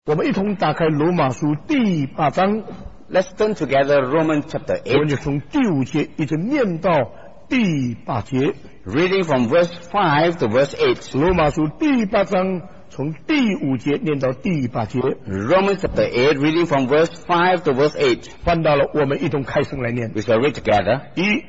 我们一同打开罗马书第8章。 Let's turn together Romans chapter 我们就 8, 从第5节一直念到第8节。 reading from verse 5 to verse 8. 罗马书第8章从第5节念到第8节。 Romans chapter 8, reading from verse 5 to verse 8. 翻到了，我们一同开声来念。 We shall read together.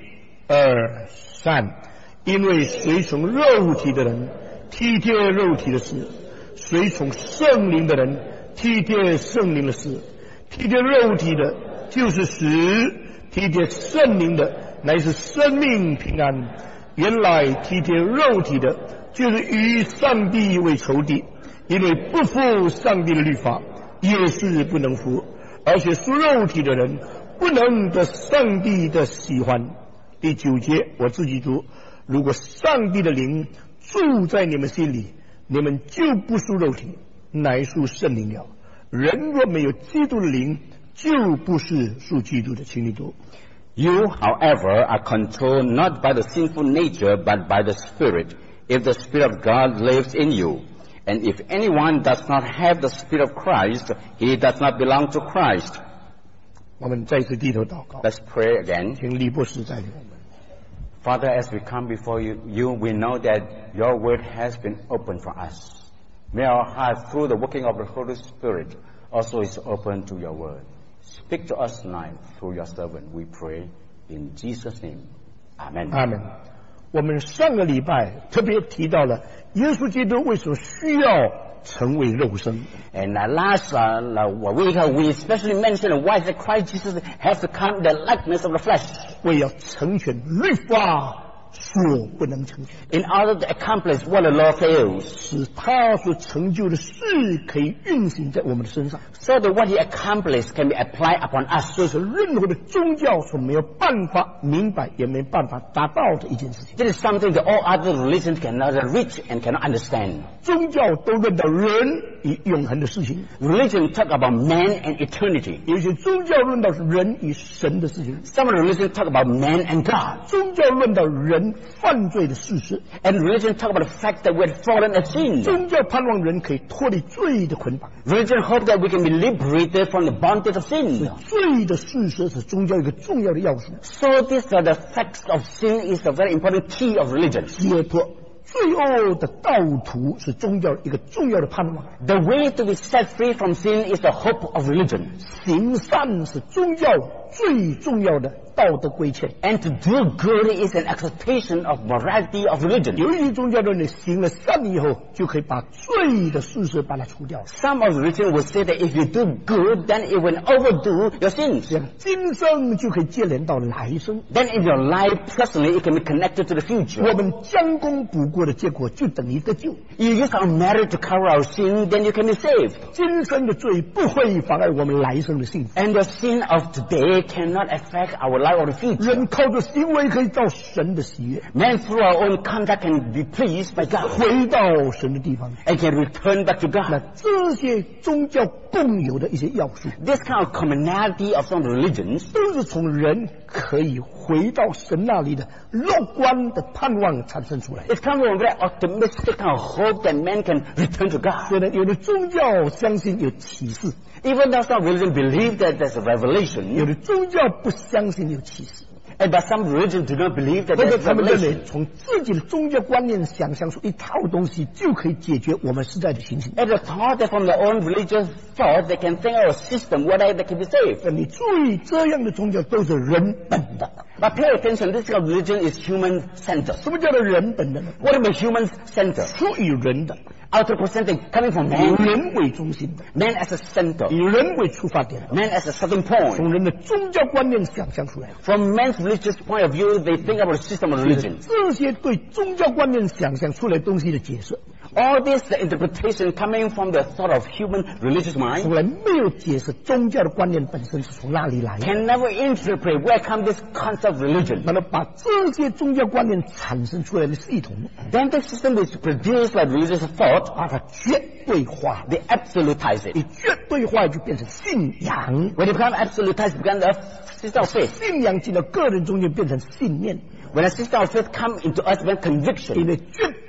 1、2、3。因为随从肉体的人体贴肉体的事，随从圣灵的人体贴圣灵的事。体贴肉体的就是死，体贴圣灵的乃是生命平安。原来体贴肉体的就是与上帝为仇敌，因为不服上帝的律法，也是不能服，而且属肉体的人不能得上帝的喜欢。第9节我自己读：如果上帝的灵住在你们心里，你们就不属肉体，乃属圣灵了。人若没有基督的灵，就不是属基督的。请你读。 You, however, are controlled not by the sinful nature, but by the Spirit, if the Spirit of God lives in you. And if anyone does not have the Spirit of Christ, he does not belong to Christ. 我们再次低头祷告。 Let's pray again. 请李博士带领我们。 Father, as we come before you, we know that your word has been opened for us. May our heart, through the working of the Holy Spirit, also is open to your word. Speak to us tonight through your servant, we pray, in Jesus' name. Amen. 阿门。我们上个礼拜特别提到了耶稣基督为什么需要成为肉身。 And last week, we especially mentioned why the Christ Jesus has to come in the likeness of the flesh. 为要成全律法所不能成全， In order to accomplish what the law fails. 使他所成就的事可以运行在我们的身上。 So that what he accomplished can be applied upon us. 这是任何的宗教所没有办法明白，也没办法达到的一件事情。 This is something that all other religions cannot reach and cannot understand. 宗教都论到人与永恒的事情， Religion talk about man and eternity. 有些宗教论到人与神的事情， Some religions talk about man and God. 宗教论到人犯罪的事实， And religion talk about the fact that we have fallen in sin. 宗教盼望人可以脱离罪的捆绑。 Religion hope that we can be liberated from the bondage of sin. 罪的事实是宗教一个重要的要素， So this the facts of sin is a very important key of religion. 解脱罪恶的道途是宗教一个重要的盼望。 The way to be set free from sin is the hope of religion. 行善是宗教最重要的道德规劝。 And to do good is an expectation of morality of religion. 有一些宗教认为行了善以后就可以把罪的事实把它除掉， Some of religion will say that if you do good, then it will overdo your sins. 这样今生就可以接连到来生。 Then in your life, personally, it can be connected to the 我 future. 们将功补过的结果就等于得救。 You use our merit to cover our sin, then you can be saved. 今生的罪不会妨碍我们来生的幸福。 And the sin of today cannot affect our life or the future. 人靠着行为可以到神的喜悦， Man through our own conduct can be pleased by God 回到神的地方。 and can return back to 那 God. 这些宗教共有的一些要素， This kind of commonality of some religions 都是从人可以回到神那里的乐观的盼望产生出来。 it comes from a very optimistic kind of hope that man can return to God. 所以呢，有的宗教相信有启示， Even though some religions believe that there's a 有 revelation, 的宗教不相信有启示， and but some religions do not believe that 或者 there's 他们认 revelation. 为从自己的宗教观念想象出一套东西就可以解决我们实在的情形。 And the thought that from their own religious thought, they can think of a system where they can be saved. 你注意，这样的宗教都是人本的。 But pay attention, this kind of religion is human-centered. 什么叫做人本的呢？ What is human-centered? 出于人的， Outer percentage coming from 以 man, 人为中心的， man as a center, 以人为出发点的， man as a starting point. 从人的宗教观念想象出来的。 From man's religious point of view, they think about a system of religion. 这些对宗教观念想象出来东西的解释， All this, the interpretation coming from the thought of human religious 从 mind, 来没有解释宗教的观念本身是从哪里来的。 can never interpret where comes this concept of religion. 那么把这些宗教观念产生出来的系统， Then the system is produced by religious thought, 把它绝对化， they absolutize it. 你绝对化就变成信仰， When it becomes absolutized, it becomes a system of faith. 信仰进到个人中间变成信念， When a system of faith comes into us, when 因 conviction, 为绝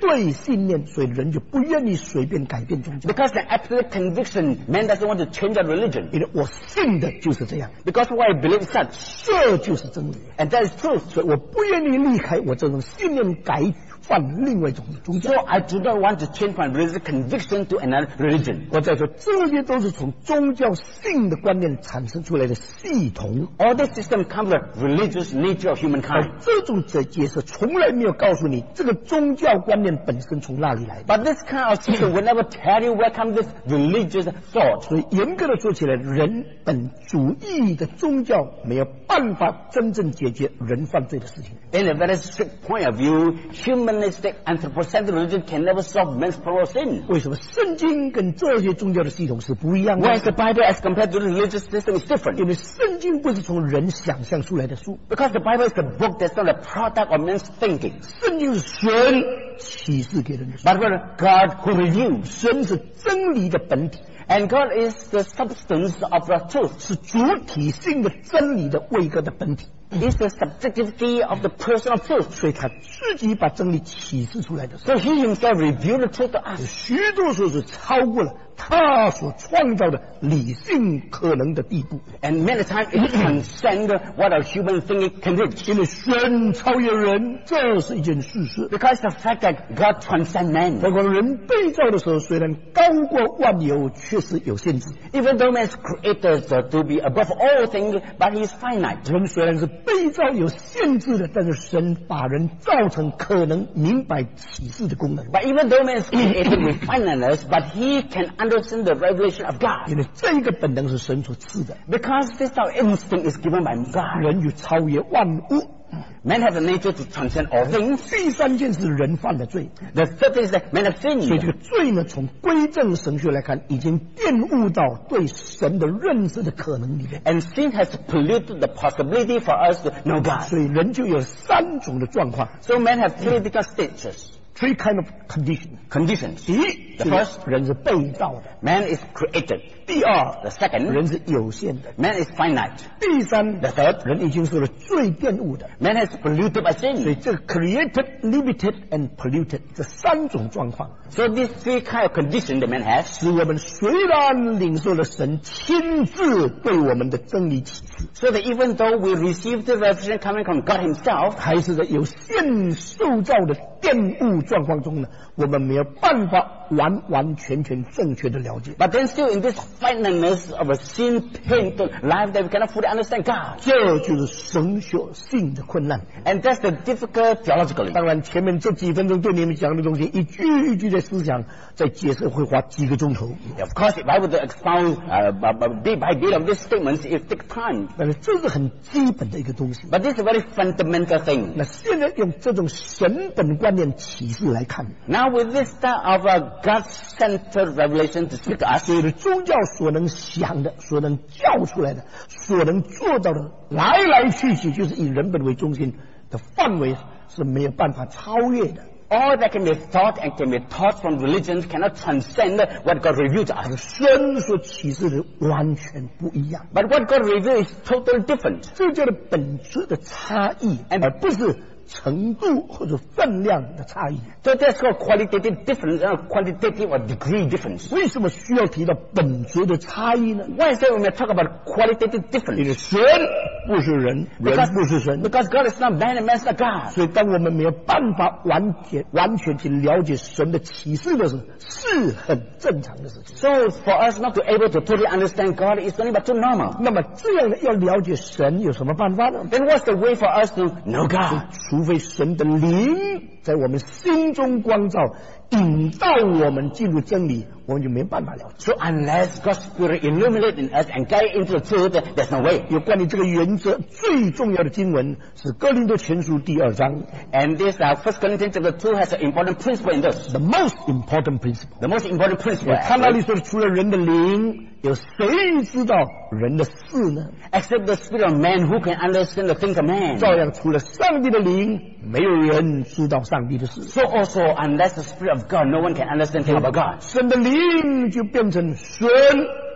对信念，所以人就不愿意随便改变宗教。 Because the absolute conviction, man doesn't want to change our religion. 因为我信的就是这样， Because what I believe is such, 这就是真理， and that is truth. 所以我不愿意离开我这种信念，改换另外一种宗教。 So I do not want to change my religious conviction to another religion. 我再说，这些都是从宗教性的观念产生出来的系统。 All this system comes from the religious nature of humankind. 这种解释从来没有告诉你这个宗教观念本身从哪里来的。 But this kind of system will never tell you where comes this religious thought. 所以严格的说起来，人本主义的宗教没有办法真正解决人犯罪的事情。 In a very strict point of view, humanistic anthropocentric religion can never solve man's problem of sin. 为什么圣经跟这些宗教的系统是不一样的？ Why is the Bible as compared to the religious system is different? 因为圣经不是从人想象出来的书， Because the Bible is the book that's not a product of man's thinking. 圣经是神启示给人的书， But God who reveals. 神是真理的本体， And God is the substance of the truth. 是主体性的真理的位格的本体， It's the subjectivity of the person of truth. 所以他自己把真理启示出来的时候， So He Himself revealed the truth to us. 许多时候是超过了他所创造的理性可能的地步， And many times it transcends what our human thinking can reach. 因为神超越人，这是一件事实。 Because the fact that God transcends man. 何况人被造的时候，虽然高过万有，却是有限制。 Even though man is created to be above all things, but he is finite. 人虽然是被造有限制的，但是神把人造成可能明白启示的功能。 But even though man is created with finiteness, but he can understand the revelation of God. 因为这一个本能是神所赐的， Because this our instinct is given by God. 人有超越万物。 Man has the nature to transcend all things. 第三件是人犯的罪， The third thing is that man has 所以这个 sinned. 罪呢，从归正神学来看，已经玷污到对神的认识的可能里面。 And sin has polluted the possibility for us to know God. 所以人就有三种的状况 So men have three different stages, ，three kind of condition。 第 conditions. 一， The first, 人是被造的； man is created. 第二， The second, 人是有限的； man is finite. 第三， The third, 人已经受了罪玷污的。 man has polluted by 所以 sin. 这个 created, limited and polluted 这三种状况， So these three kind of conditions that man has, 使我们虽然领受了神亲自对我们的真理启示， so that even though we receive the revelation coming from God Himself, 还是在有限受造的玷污状况中呢，我们没有办法完完全全正确的了解。 but then still in this finiteness of a sin-painted life that we cannot fully understand God. 这就是神学性的困难。 And that's the difficult theologically. 当然，前面这几分钟对你们讲的东西，一句一句的思想，在解释会花几个钟头。 Of course, if I were to expound bit by bit of these statements, it takes time. 但是这是很基本的一个东西。 But this is a very fundamental thing. 那现在用这种神本观念启示来看， Now with this style of God-centered revelation to speak to us, 所有的宗教所能想的、所能教出来的、所能做到的，来来去去就是以人本为中心的范围是没有办法超越的。 all that can be thought and can be taught from religions cannot transcend what God revealed to us. 神所启示的完全不一样， But what God revealed is totally different. 这叫做本质的差异，而不是程度或者分量的差异。 So that's called qualitative difference and quantitative or degree difference. 为什么需要提到本质的差异呢？ Why is it when we talk about qualitative 因为 difference? 神不是人，人不是神。 Because God is not man and man is not God. 所以，当我们没有办法完全去了解神的启示的时候，是很正常的事情。 So for us not to able to totally understand God is nothing but too normal. 那么，这样的要了解神有什么办法呢？ Then what's the way for us to know God? 除非神的灵在我们心中光照，引导我们进入真理，我们就没办法了解。 So unless God's Spirit illuminates in us and guide into the truth, there's no way. 有关于这个原则最重要的经文是哥林多前书第2章 And this 1 Corinthians chapter 2 has an important principle in this. ，the most important principle。 The most important principle. 他那里说，除了人的灵，有谁知道人的事呢？ Except the spirit of man who can understand the things of man. 照样，除了上帝的灵，没有人知道上帝的事。 So also, unless the spirit of God, no one can understand things about God. 神的灵就变成神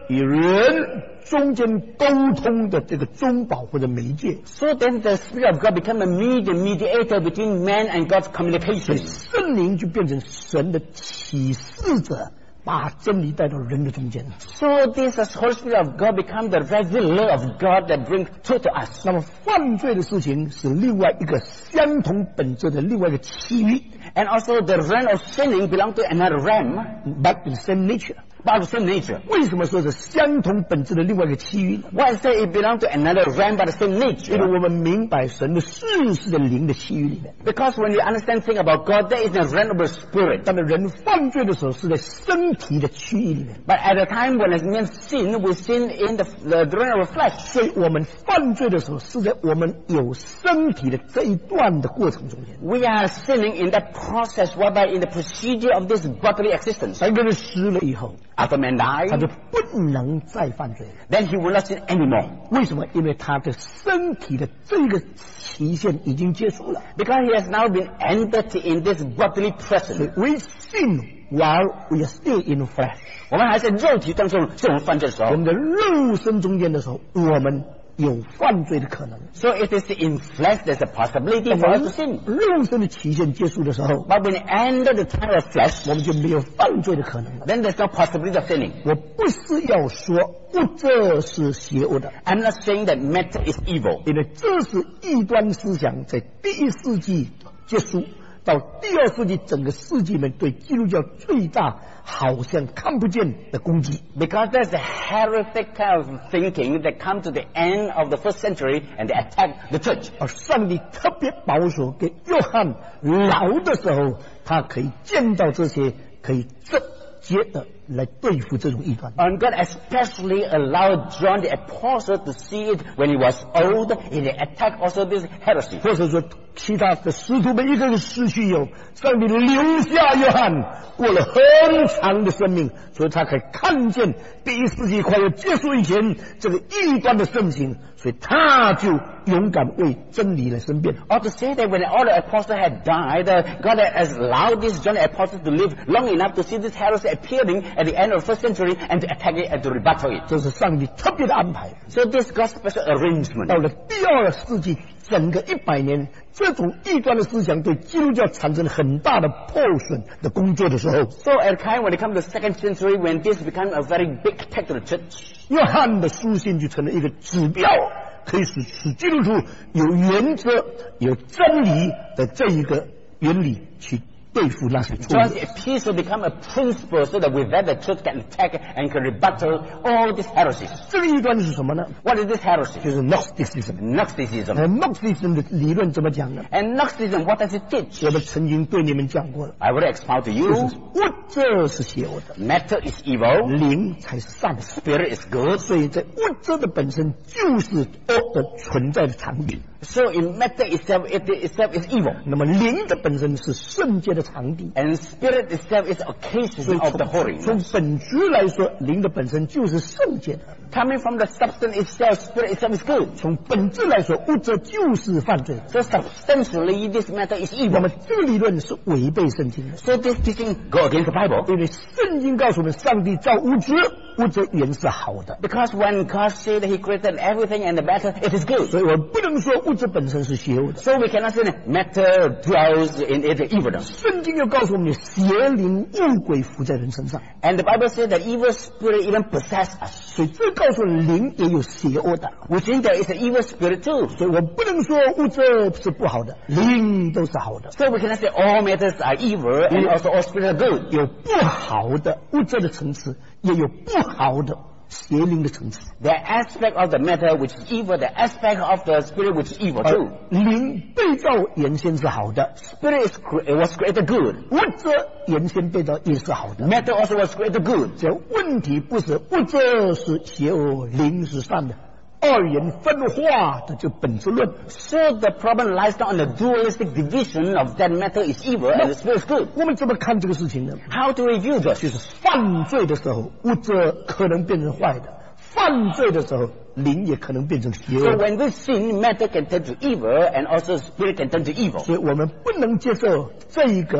与人中间沟通的这个中保或者媒介。 So then the Spirit of God become a mediator between man and God's communication. 圣灵就变成神的启示者，把真理带到人的中间。 So this Holy Spirit of God become the revealer of God that brings truth to us. 那么犯罪的事情是另外一个相同本质的另外一个区域。 And also the realm of sinning belong to another realm, but the same nature. but the same nature. 为什么说是相同本质的另外一个区域呢？ Why say it belong to another realm but the same 因为 nature? 我们明白神的事是在灵的区域里面。 Because when you understand things about God, there is a realm of the spirit. 但是人犯罪的时候是在身体的区域里面， But at the time when a man sin, we sin in the realm of flesh. 所以我们犯罪的时候是在我们有身体的这一段的过程中间。 We are sinning in that process whereby in the procedure of this bodily existence. 当一个人死了以后， After man 他 dies, 就不能再犯罪了。 then he will not sin anymore. 为什么？因为他的身体的这个期限已经结束了。 Because he has now been entered in this bodily 所 presence. 以 we sin while we are still in flesh。 我们还在肉体当中，是我们犯罪的时候。 我们的肉身中间的时候，我们有犯罪的可能。 So it is in flesh there's a possibility for us to sin. 肉身的期限结束的时候， But when it ended the time of flesh, 我们就没有犯罪的可能了。 then there's no possibility of sinning. 我不是要说物质是邪恶的， I'm not saying that matter is evil. 因为这是异端思想在第1世纪结束，到第2世纪整个世纪里面对基督教最大好像看不见的攻击。 Because there's a heretic kind of thinking that come to the end of the first century and they attack the church. 而上帝特别保守给约翰老的时候，他可以见到这些，可以直接的来对付这种异端。 And God especially allowed John the Apostle to see it when he was old and they attack also this heresy. 或者说其他的使徒们一个个失去以后，上帝留下约翰过了很长的生命，所以他可以看见第1世纪快要结束以前这个异端的盛行，所以他就勇敢为真理来申辩。 Or to say that when all the apostles had died, God has allowed this John the Apostle to live long enough to see this heresy appearing at the end of the first century and to attack it and to rebuttal it. 这是上帝特别的安排。 So this God's special arrangement. 到了第2世纪，整个100年，这种异端的思想对基督教产生了很大的破损的工作的时候， So at a time when it comes to the second century, when this became a very big attack to the church, 约翰的书信就成了一个指标，可以使基督徒有原则、有真理的这一个原理去对付那些错误。 John's epistle become a principle so that with that the church can attack and can rebuttal all these heresies. 这个异端是什么呢？ What is this heresy? 就是 Gnosticism。 Gnosticism. Gnosticism 的理论怎么讲呢？ And Gnosticism, what does it teach? 我们曾经对你们讲过了， I will expound to 就 you. 是物质是邪恶的， Matter is evil, 灵才是善的。 spirit is good. 所以在物质的本身就是恶的存在的产品， So in matter itself, it itself is evil. 那么灵的本身是圣洁的场地。 And spirit itself is the 所 occasion 以 of the holy. 从本质来说，灵的本身就是圣洁的； Coming from the substance itself, spirit itself is good. 从本质来说，物质就是犯罪的。 So substantially, this matter is 那 evil. 么这个理论是违背圣经的， So this teaching go against the Bible. 因为圣经告诉我们，上帝造物质，物质原是好的， Because when God said that He created everything and the matter, it is good. 所以我不能说物质本身是邪恶的。 So we cannot say that matter dwells in it evil. 圣经又告诉我们，邪灵恶鬼附在人身上， And the Bible says that evil spirit even possess us. 所以这告诉灵也有邪恶的。 Which means there is an evil spirit too. 所以我不能说物质是不好的，灵都是好的。 So we cannot say all matters are evil and also all spirits are good. 有不好的物质的层次，也有不好的邪灵的层次。 The aspect of the matter which is evil, the aspect of the spirit which is evil too. 灵被造原先是好的， Spirit was created good. 物质原先被造也是好的。 Matter also was created good. 这问题不是物质是邪恶，灵是善的，二元分化的这本质论。 So the problem lies not on the dualistic division of that matter is evil and the spirit is good. 我们怎么看这个事情呢？ How to review this? 就是犯罪的时候，物质可能变成坏的；犯罪的时候，灵也可能变成邪 So 恶的。 when we sin, matter can turn to evil and also spirit can turn to evil. 所以我们不能接受这一个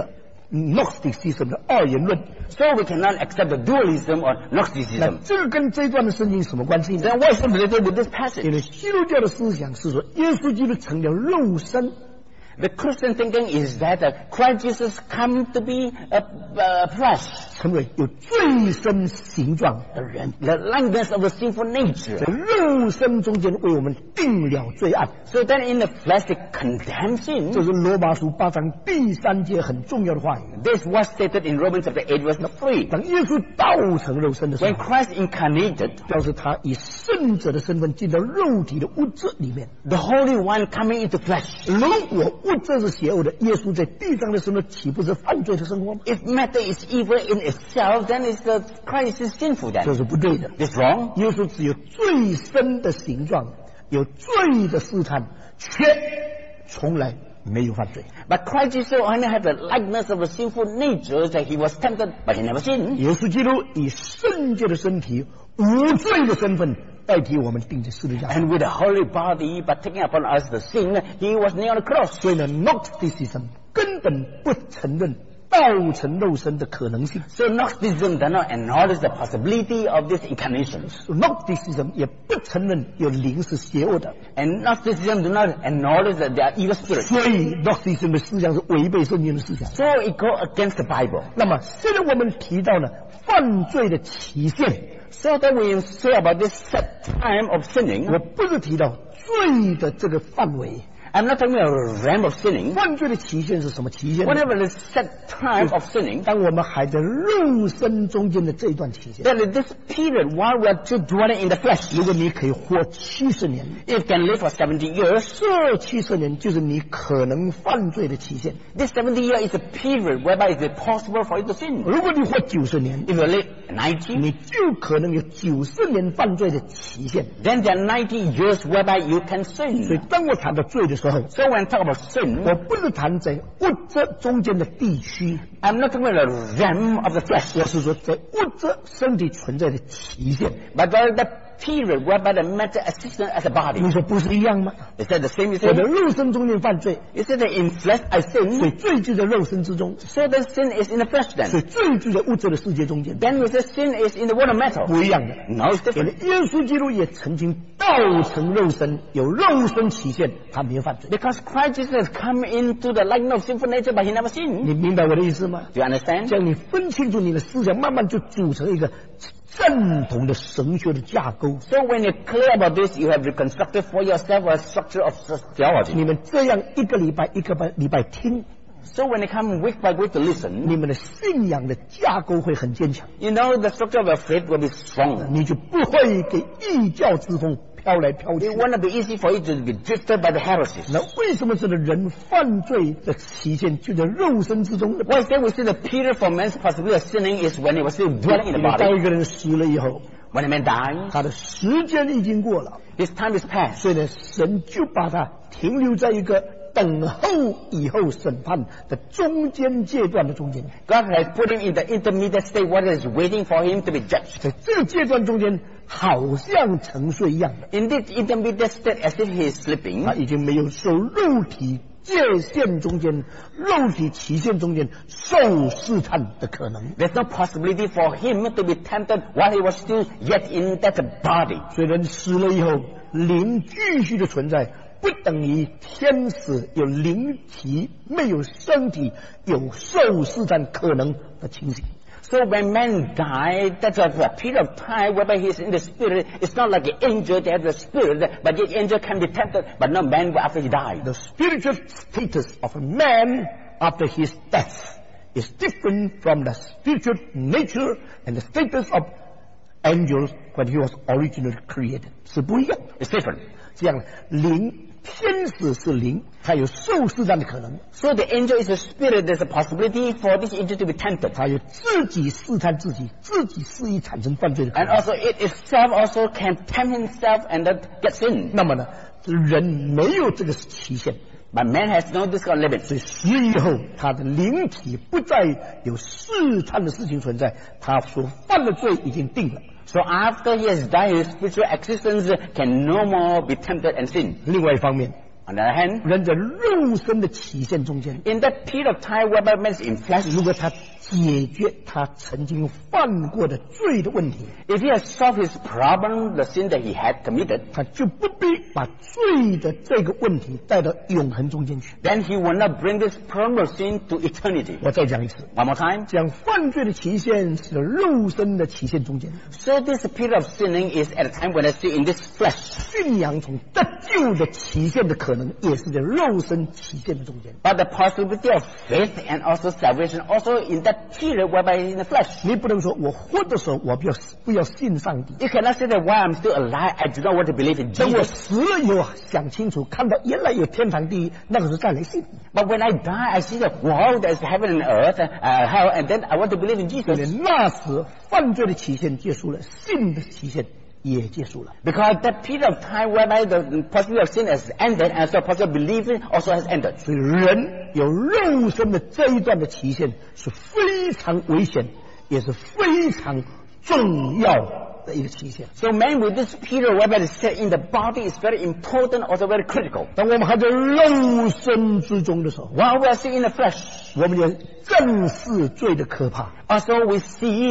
Gnosticism 的二元论。 So we cannot accept the dualism or 那 Gnosticism. 这个跟这一段的圣经什么关系呢？ Then what is related with this 因 passage? 为基督教的思想是说，耶稣基督成了肉身， The Christian thinking is that Christ Jesus come to be a flesh, 成为有罪身形状的人， the likeness of the sinful 在 nature. 肉身中间为我们定了罪案。 So then in the flesh it condemns 这 sin. 是罗马书8章第3节很重要的话语。 This was stated in Romans chapter 8 verse 3. 当耶稣道成肉身的时 When 候， Christ incarnated, 表示他以圣者的身份进到肉体的物质里面。 the Holy One coming into flesh. 如果物质是邪恶的，耶稣在地上的时候岂不是犯罪的生活吗？ If matter is evil in itself, then Christ is sinful 这 then. 是不对的。 This wrong. 耶稣只有罪身的形状，有罪的试探，却从来没有犯罪。 But Christ Jesus only had the likeness of a sinful nature that he was tempted, but he never sinned. 耶稣基督以圣洁的身体、无罪的身份代替我们钉在十字架上。 And with a holy body, but taking upon us the sin, he was nailed on the cross. 所以呢 ，Gnosticism 根本不承认道成肉身的可能性。 So Gnosticism does not acknowledge the possibility of this incarnation. Gnosticism 也不承认有灵是邪恶的。 And Gnosticism do not acknowledge that there are evil spirits. 所以 Gnosticism 的思想是违背圣经的思想。 So it goes against the Bible. 那么，现在我们提到了犯罪的期限， So that we say about this set time of sinning, 我不是提到罪的这个范围。 I'm not talking about a realm of sinning. 犯罪的期限是什么期限呢？ Whenever the set time of sinning, 当我们还在肉身中间的这一段期限， that in this period while we are still dwelling in the flesh, 如果你可以活70年， if can live for 70 years, 这70年就是你可能犯罪的期限。 this 70 years is a period whereby it is possible for you to sin. 如果你活90年， If you live 90, 你就可能有90年犯罪的期限。 then there are 90 years whereby you can 所以 sin. 当我谈到罪的时候， So when I talk about sin, 我不是谈在物质中间的地区， I'm not talking about the realm of the flesh, 而是说在物质身体存在的期限。 but rather the period whereby the matter exists as a body. 你说不是一样吗？ Is that the same? 我的肉身中间犯罪， Is it that in flesh I 所以 sin? 罪就在肉身之中， So the sin is in the flesh 所以 then. 罪就在物质的世界中间， Then we say sin is in the world of metal. 不一样的。 No, it's 因为 different. 耶稣基督也曾经道成肉身，有肉身期限，他没有犯罪。 Because Christ Jesus has come into the likeness of sinful nature, but he never sinned. 你明白我的意思吗？ Do you understand? 这样你分清楚你的思想，慢慢就组成一个正统的神学的架构。 So when you're clear about this, you have reconstructed for yourself a structure of theology. 你们这样一个礼拜一个礼拜听， So when you come week by week to listen, 你们的信仰的架构会很坚强， you know the structure of your faith will be strong. 你就不会给异教之风飘来飘 It 去。 won't be easy for you to be drifted by the heresies. 那为什么这个人犯罪的期限就在肉身之中呢？ Why is that we see the period for man's possibility of sinning is when he was still dwelling in the 当 body. 一个人死了以后， When a man dies, 他的时间已经过了， his time is past. 所以呢，神就把他停留在一个等候以后审判的中间阶段的中间。 God has put him in the intermediate state where he is waiting for him to be judged. 在这个阶段中间，好像沉睡一样的， In this intermediate state, as if he is sleeping, 他已经没有受肉体界限中间、肉体期限中间受试探的可能。 there's no possibility for him to be tempted while he was still yet in that body. 所以人死了以后，灵继续的存在，不等于天使有灵体，没有身体，有受试探可能的情形。 So when man died, that's a period of time whereby he is in the spirit. It's not like an angel that has a spirit, but the angel can be tempted, but not man after he died. The spiritual status of a man after his death is different from the spiritual nature and the status of angels when he was originally created. 是不一样的。 It's different. 这样，天使是灵，它有受试探的可能， So the angel is a spirit. There's a possibility for this angel to be tempted. 它有自己试探自己，自己肆意产生犯罪的可 And 能。 also it itself also can tempt himself and that get sin. 那么呢，人没有这个期限， But man has no this kind of limit. 所以死以后，他的灵体不再有试探的事情存在，他所犯的罪已经定了。 So after he has died, his spiritual existence can no more be tempted and sin. 另外一方面， On the other hand, 人在肉身的期限中间， in that period of time whereby man is in flesh, 如果他解决他曾经犯过的罪的问题， if he has solved his problem, the sin that he had committed, 他就不必把罪的这个问题带到永恒中间去。 then he will not bring this problem of sin to eternity. 我再讲一次， One more time. 讲犯罪的期限是在肉身的期限中间， So this period of sinning is at a time when I see in this flesh. 信仰从得救的期限的可能也是在肉身期限的中间。 But the possibility of faith and also salvation also in that period whereby in the flesh. 你不能说我活的时候我不要信上帝， You cannot say that while I'm still alive, I do not want to believe in 等我 Jesus. 死了以后想清楚，看到原来有天堂地狱，那个时候再来信。 But when I die, I see the world as heaven and earth, hell, and then I want to believe in 因 Jesus. 为那时犯罪的期限结束了，信的期限也结束了。 Because that period of time whereby the possibility of sin has ended, and so possibility of believing also has ended. 所以人有肉身的这一段的期限是非常危险，也是非常重要的一个期限。 So man with this period whereby the sin in the body is very important, also very critical. 当我们还在肉身之中的时候， While we are still in the flesh, 我们也正视罪的可怕， also we see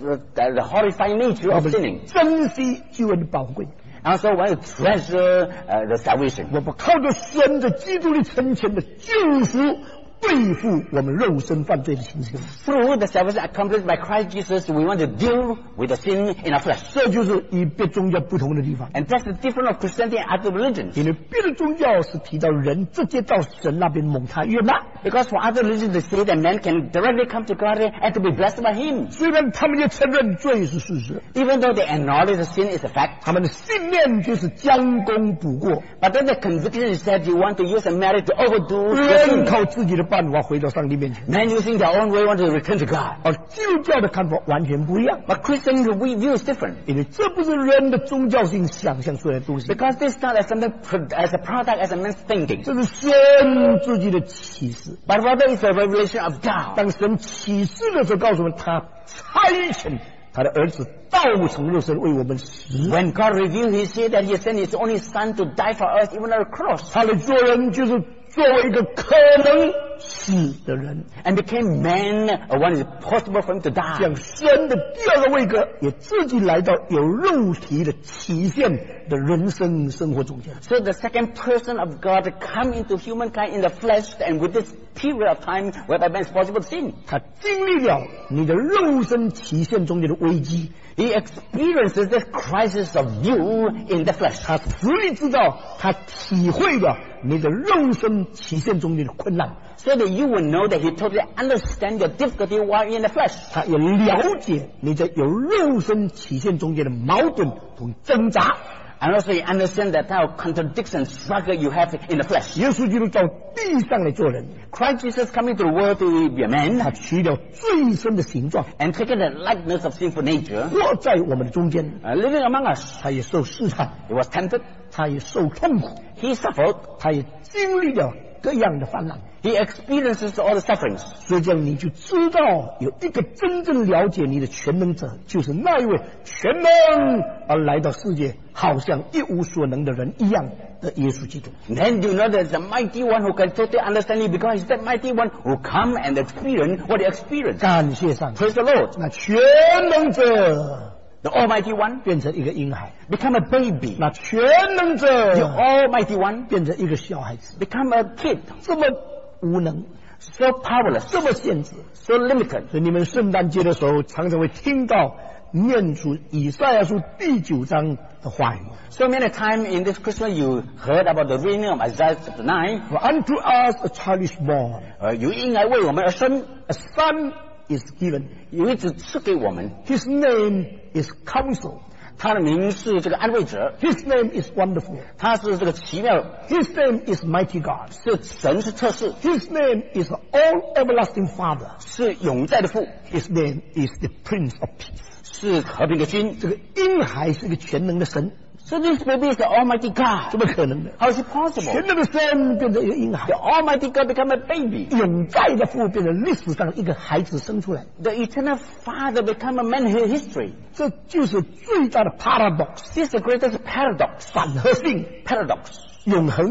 the horrifying nature 我 of 们 sinning. 珍惜救恩的宝贵。 Also want to treasure the salvation. 我们靠着神在基督里成全的救赎，对付我们肉身犯罪的情形。 Through the salvation accomplished by Christ Jesus, we want to deal with the sin in our flesh. 这就是与别宗教不同的地方。 And that's the difference of Christianity and other religions. 因为别的宗教是提到人直接到神那边蒙他悦纳， Because for other religions, they say that man can directly come to God and to be blessed by Him. 虽然他们也承认罪是事实， Even though they acknowledge the sin is a fact, 他们的信念就是将功补过， but then the conviction is that you want to use a merit to overdo the 人 sin. 靠自己的办法回到上帝面前。 Men using their own way want to return to God. 而基督教的看法完全不一样， But Christian view is different. 因为这不是人的宗教性想象出来的东西， Because this is not as something as a product as a man's thinking. 这是神自己的启示。 But rather it's a revelation of God. 当神启示的时候，告诉我们他差遣他的儿子道成肉身为我们死。 When God revealed, He said that He sent His only Son to die for us, even on the cross, 他来做人就是作为一个可能死的人， and became man when it's possible for Him to die. 像神的第二个位格也自己来到有肉体的期限的人生生活中间。 So the second person of God come into humankind in the flesh, and with this period of time whereby man is possible to sin. 他经历了你的肉身期限中间的危机， He experiences this crisis of you in the flesh. 他实力知道，他体会了你的肉身期限中间的困难， So that you will know that He totally understands your difficulty while in the flesh. 他也了解你在有肉身期限中间的矛盾同挣扎。 And also He understands that kind of contradiction struggle you have in the flesh. 耶稣基督到地上来做人， Christ Jesus coming to the world to be a 他 man 取了罪身的形状， and taking the likeness of sinful nature, 活在我们的中间， living among us. 他也受试探， He was tempted. 他也受痛苦， He suffered. 他也经历了各样的烦难。 He experiences all the sufferings. 所以这样你就知道有一个真正了解你的全能者，就是那一位全能而来到世界，好像一无所能的人一样的耶稣基督。 Then you know there's a mighty one who can totally understand you because He's that mighty one who come and experience what He experienced. 感谢上帝， Praise the Lord. 那全能者 The Almighty One 变成一个婴孩， become a baby. 那全能 The 者 Almighty One 变成一个小孩子， become a kid. 这么无能， So powerless, 这么限制。 so limited. 所以你们圣诞节的时候，常常会听到念出以赛亚书第9章的话语。 So many times in this Christmas you heard about the reading of Isaiah chapter 9. For unto us a child is born, 有婴儿为我们而生， a son is given. 有一子赐给我们， His name is Counsel. 他的名是这个安慰者， His name is Wonderful. 他是这个奇妙， His name is Mighty God. 是神是测试， His name is All Everlasting Father. 是永在的父， His name is the Prince of Peace. 是和平的君。 这个婴孩是一个全能的神， So this baby is the Almighty 怎 God. 么可能呢？ How is it possible? 全能的神变成一个婴孩 The，Almighty God become a baby. 永在的父变成历史上一个孩子生出来， The eternal Father become a man in history. 这就是最大的 paradox， This is the greatest paradox. 反合性， Paradox. 永恒的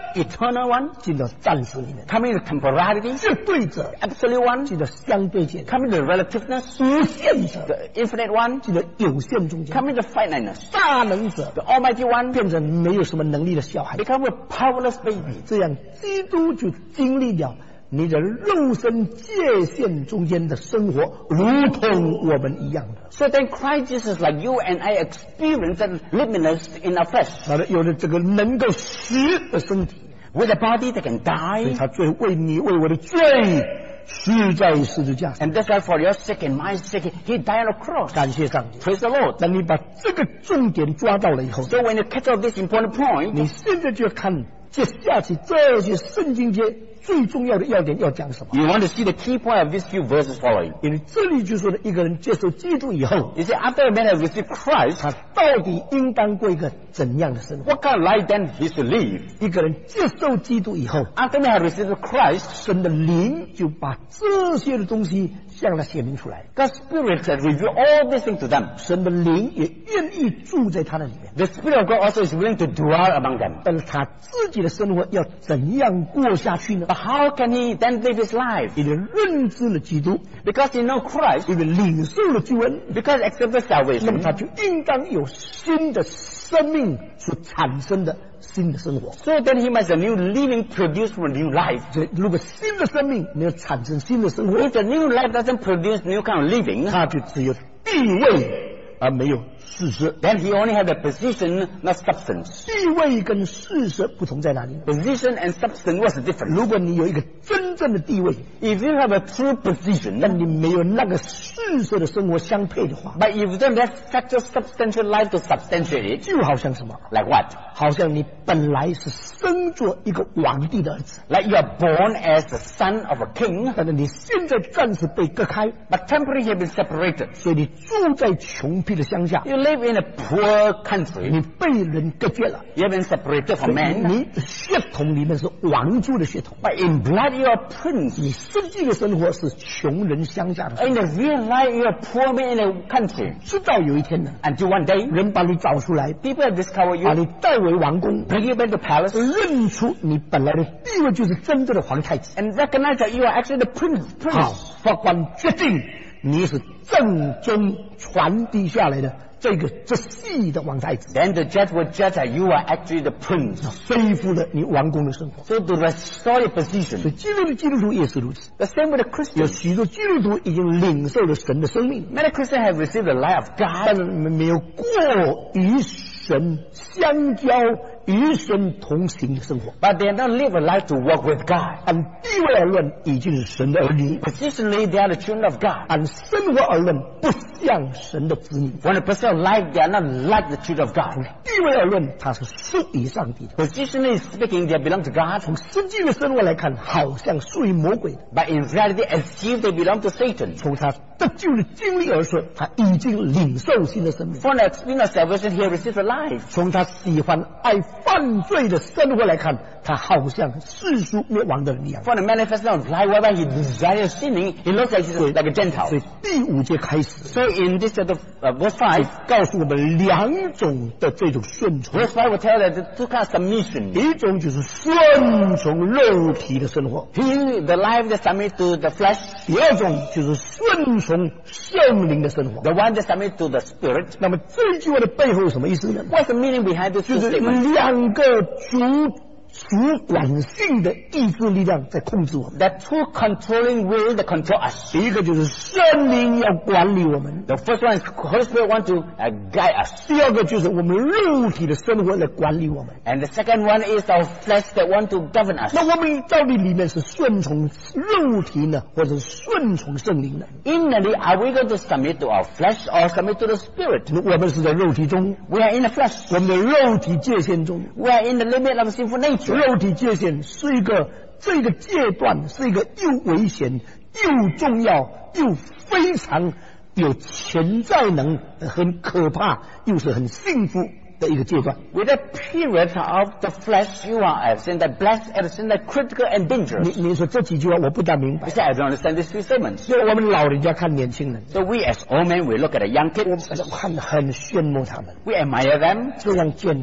eternal one 进到暂时里面， coming to temporality, 绝对者 absolute one 进到相对界， coming to relativeness, 无限者 the infinite one 进到有限中间， coming to finiteness, 大能者 the almighty one 变成没有什么能力的小孩， become a powerless baby. 这样基督就经历了你的肉身界限中间的生活，如同我们一样的。 So then Christ Jesus, like you and I, experience that liminess in our flesh, 好的，有了这个能够死的身体， with a body that can 所以 die, 他最为你为我的罪死在十字架上。 and that's why for your sake and my sake, He died on the cross. 感谢上帝。 Praise the Lord. 那你把这个重点抓到了以后， So when you catch up this important 你 point, 现在就要看接下去这些圣经节最重要的要点要讲什么。 you want to see the key point of these few verses following. 因为这里就说了，一个人接受基督以后， You see, after a man has received Christ, 他到底应当过一个怎样的生活？ what kind of life then he should live? 一个人接受基督以后， After man has received Christ, 神的灵就把这些的东西向他显明出来， God's Spirit has revealed all these things to them. 神的灵也愿意住在他的里面。 The Spirit of God also is willing to dwell among them. 但是他自己的生活要怎样过下去呢？ But how can he then live his life? 因为认知了基督， Because he knows Christ, 因为领受了救恩， because he accepted 那么 salvation, 他就应当有新的生命所产生的新的生活。 so then he must a new living produced from a new life. 所以，如果新的生命没有产生新的生活， If the new life doesn't produce new kind of living, 他就只有地位而没有事实。 then he only has a position, not substance. 地位跟事实不同在哪里呢？ Position and substance, what's the difference? 如果你有一个真正的地位， If you have a true position, 但你没有那个事实的生活相配的话， but if you don't have such a substantial life to substantiate it, 就好像什么？ like what? 好像你本来是生做一个皇帝的儿子， Like you are born as the son of a king, 但是你现在暂时被割开， but temporarily you have been separated. 所以你住在穷僻的乡下， You live in a poor country. 你被人割绝了。 You have been separated from man. 你的血统里面是王族的血统， But in blood you are prince. 你实际的生活是穷人乡下的生 In 活。 the real life you are poor man in a country. 直到有一天呢， Until one day, 人把你找出来， people have discovered 把 you, 你带回王宫， bring you back to palace, 认出你本来的地位就是真正的皇太子。 and recognize that you are actually the prince. 好，法官决定你是正宗传递下来的这系的王太子， Then the judge will judge that you are actually the prince. 恢复了你王宫的生活。 So to restore your 所 position. 以基督徒也是如此， The same with the 有 Christian. 许多基督徒已经领受了神的生命， Many Christians have received the life of 但 God, 是没有过与神相交、与神同行的生活。 but they have not lived a life to walk with God. 按地位而论，已经是神的儿女； Positionally, they are the children of God. 按生活而论，不像神的子女。 When a person of life, they are not like the children of God. 地位而论，他是属于上帝的； Positionally speaking, they belong to God. 从实际的生活来看，好像属于魔鬼的。 But in reality, as if they belong to Satan. 从他得救的经历而说，他已经领受新的生命； From the experience of salvation, he has received a life. 从他喜欢爱犯罪的生活来看，他好像世俗灭亡的人一样。 From the manifestation of life, whereby he desires sinning, he looks like he's like a 所 Gentile. 以第5节开始， So in this chapter, verse 5, 告诉我们2种的这种顺从， verse 5 will tell us the two kinds of submission. 一种就是顺从肉体的生活， He, the life that submits to the flesh, 第二种就是顺从圣灵的生活。 the one that submits to the spirit. 那么这句话的背后有什么意思呢？ What's the meaning behind this 就 two 是 statements? 2个主管性的意志力量在控制我们。 The two controlling will that control us. 第一个就是圣灵要管理我们， The first one is Holy Spirit want to guide us. 第二个就是我们肉体的生活来管理我们。 And the second one is our flesh that want to govern us. 那我们到底里面是顺从肉体呢，或者是顺从圣灵呢？ Inwardly, are we going to submit to our flesh or submit to the spirit? 我们是在肉体中， We are in the flesh. 我们的肉体界限中， We are in the limit of sinful nature. 肉体界限是一个这个阶段是一个又危险又重要又非常有潜在能很可怕又是很幸福的一个阶段。 With the period of the flesh, you are at sin that blessed, at sin that critical and dangerous. 你说这几句话我不大明白 You，say, I don't understand these three statements. 所以我们老人家看年轻人， So we as old men, we look at the young 我 kids. 们很羡慕他们， We admire them. 这样健康，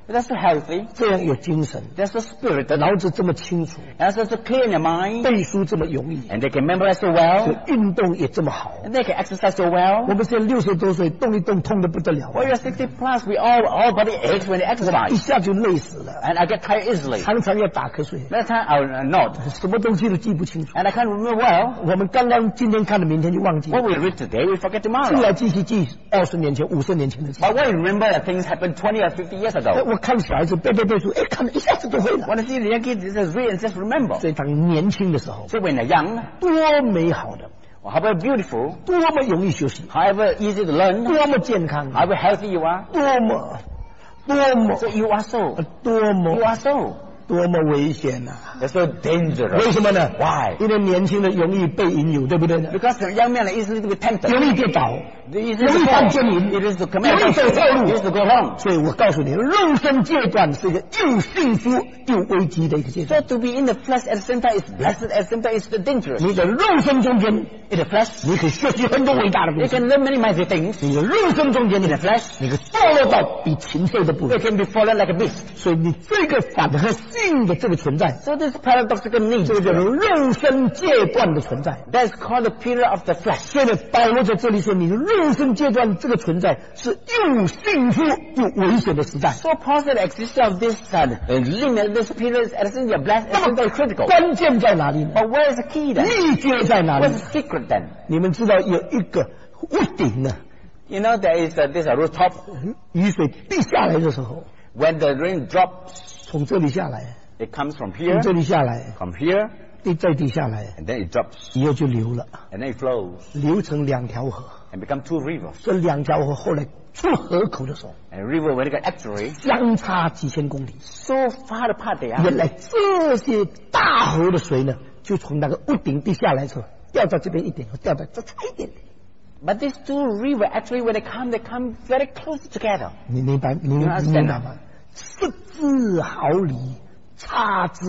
That's healthy. 这样有精神， That's the spirit. 脑子这么清楚， That's also clear in your mind. 背书这么容易， And they can memorize so well. 运动也这么好。 And they can exercise so well. 我们现在60多岁，动一动痛得不得了， When you're 60 plus, we all body aches when you 一 exercise. 下就累死了， And I get tired easily. 常常要打瞌睡， That time I'll nod. 什么东西都记不清楚。 And I can't remember well. 我们刚刚今天看的，明天就忘记了 What we read today, we forget 记 tomorrow. 来记去记20年前、50年前的事。 But when you remember that things happened 20 or 50 years 哎 ago. 我看小孩子背书，哎，看了一下子就会了。 When I see the young kids, just read and just remember. 所以当年轻的时候， So when they're young, 多美好的， however beautiful, 多么容易学习， however easy to learn, 多么健康， however healthy you are, 多么 so you are so. 多 You 么 are so. 多么危险呐！ They're so dangerous. 为什么呢 Why? 因为年轻人容易被引诱，对不对呢？ Because the young men are easily to be tempted. 容易跌倒， It is 容易 to 犯 fall. 奸淫， It is to commit 容易走错 It 路 is。to go wrong. 所以我告诉你，肉身阶段是一个又幸福又危机的一个阶 So 段。 to be in the flesh at the same time is blessed, at the same time is dangerous. 你的肉身中间， In the flesh, 你可以学习很多伟大的 you 东西； can learn many mighty things. 你的肉身中间，你 In 的 the flesh, 你可以堕落到比禽兽的部 you 分。 can be fallen like a beast. 所以你这个反和性的这个存在， So this paradoxical need, 这个叫做肉身阶段的存在。 that's called the period of the flesh. 所以呢，保罗在这里说，你的肉身阶段这个存在是又幸福又危险的时代。 So Paul said the existence of this limit, this period is at the same time blessed, at the same time critical. 关键在哪里呢？ But where is the key then? 秘诀在哪里 What's？the secret then? 你们知道有一个屋顶呢， You know there is this rooftop. 雨水滴下来的时候， When the rain drops, 从这里下来， it comes from 从 here, 这里下来， from here, 再滴下来， and then it drops, 以后就流了， and then it flows, 流成2条河。 and become 2 rivers. 这2条河后来出河口的时候， And a river, when it got estuary, 相差几千公里。 so far apart they are. 原来这些大河的水呢，就从那个屋顶滴下来之后，掉到这边一点，掉到这差一点点。 But these 2 rivers, actually, when they come very close together. 你明白？你明白吗？失之毫厘，差之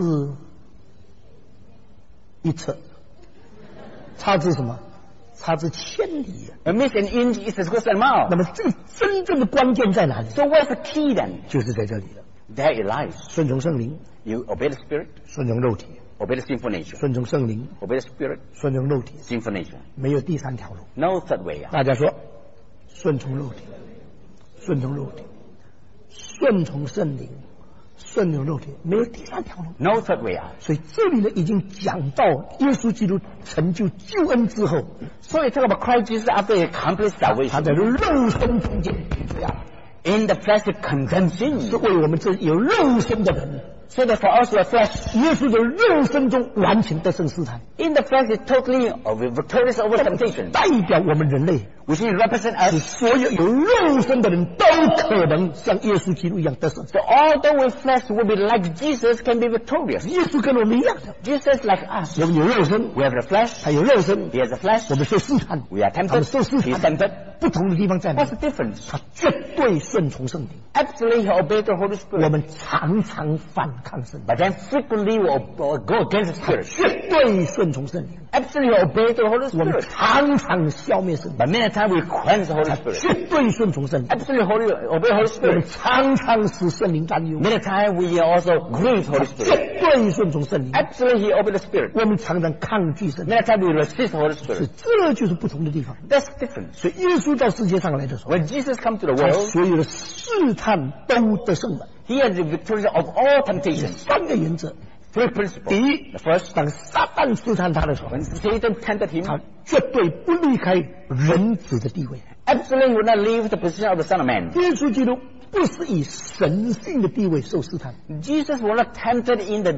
一尺。差之什么？差之千里。 A miss an inch is as good as a mile. 那么这个真正的关键在哪里？ So where's the key then? 就是在这里了。 There it lies. 顺从圣灵， You obey the Spirit, 顺从肉体； obey the sinful nature. 顺从圣灵， Obey the Spirit, 顺从肉体， sinful nature. 没有第3条路。 No third way out. 大家说，顺从肉体，顺从肉体，顺从圣灵，顺从肉体，没有第3条路。 No third way out. 所以这里呢，已经讲到耶稣基督成就救恩之后， So you talk about Christ Jesus after he accomplished 他 salvation. 在肉身中间这样， In the flesh, it condemns 是 sin. 为我们这有肉身的人， So that for us who are flesh, 耶稣在肉身中完全得胜试探， in the flesh, is totally victorious over temptation. 代表我们人类， Which is represent 使 us. 所有有肉身的人都可能像耶稣基督一样得胜。 So although we flesh will be like Jesus, can be victorious. 耶稣跟我们一样的， Jesus like us. 我们有肉身， We have the flesh. 他有肉身， He has the flesh. 我们受试探， We are 他们 tempted. 受试 He is 探 tempted. 不同的地方在哪 What's 里？ the difference? 他绝对顺从圣灵， Absolutely, he obeyed the Holy 我 Spirit. 们常常反抗圣灵， But then frequently we go against the Spirit. 绝对顺从圣灵， Absolutely, he obeyed the Holy 我们 Spirit. 常常消灭圣灵， But many times we quench the Holy Spirit. 绝对顺从圣灵， Absolutely obey the Holy 我们 Spirit. 常常使圣灵担忧， Many times we also grieve the Holy 绝 Spirit. 对顺从圣灵， Absolutely, he obeyed the Spirit. 我们常常抗拒圣灵， Many times we resist the Holy 所以 Spirit. 这就是不同的地方。 That's the difference. 所以耶稣到世界上来的时候， When Jesus comes to the 他 world, 所有的试探都得胜了。 he has the victory of all temptations. 3个原则： Three principles. 第一， The first, 当撒旦试探他的时候， when Satan tempted him, 他绝对不离开人子的地位。 absolutely he would not leave the position of the Son of Man. 耶稣基督不是以神性的地位受试探 Jesus was not tempted in the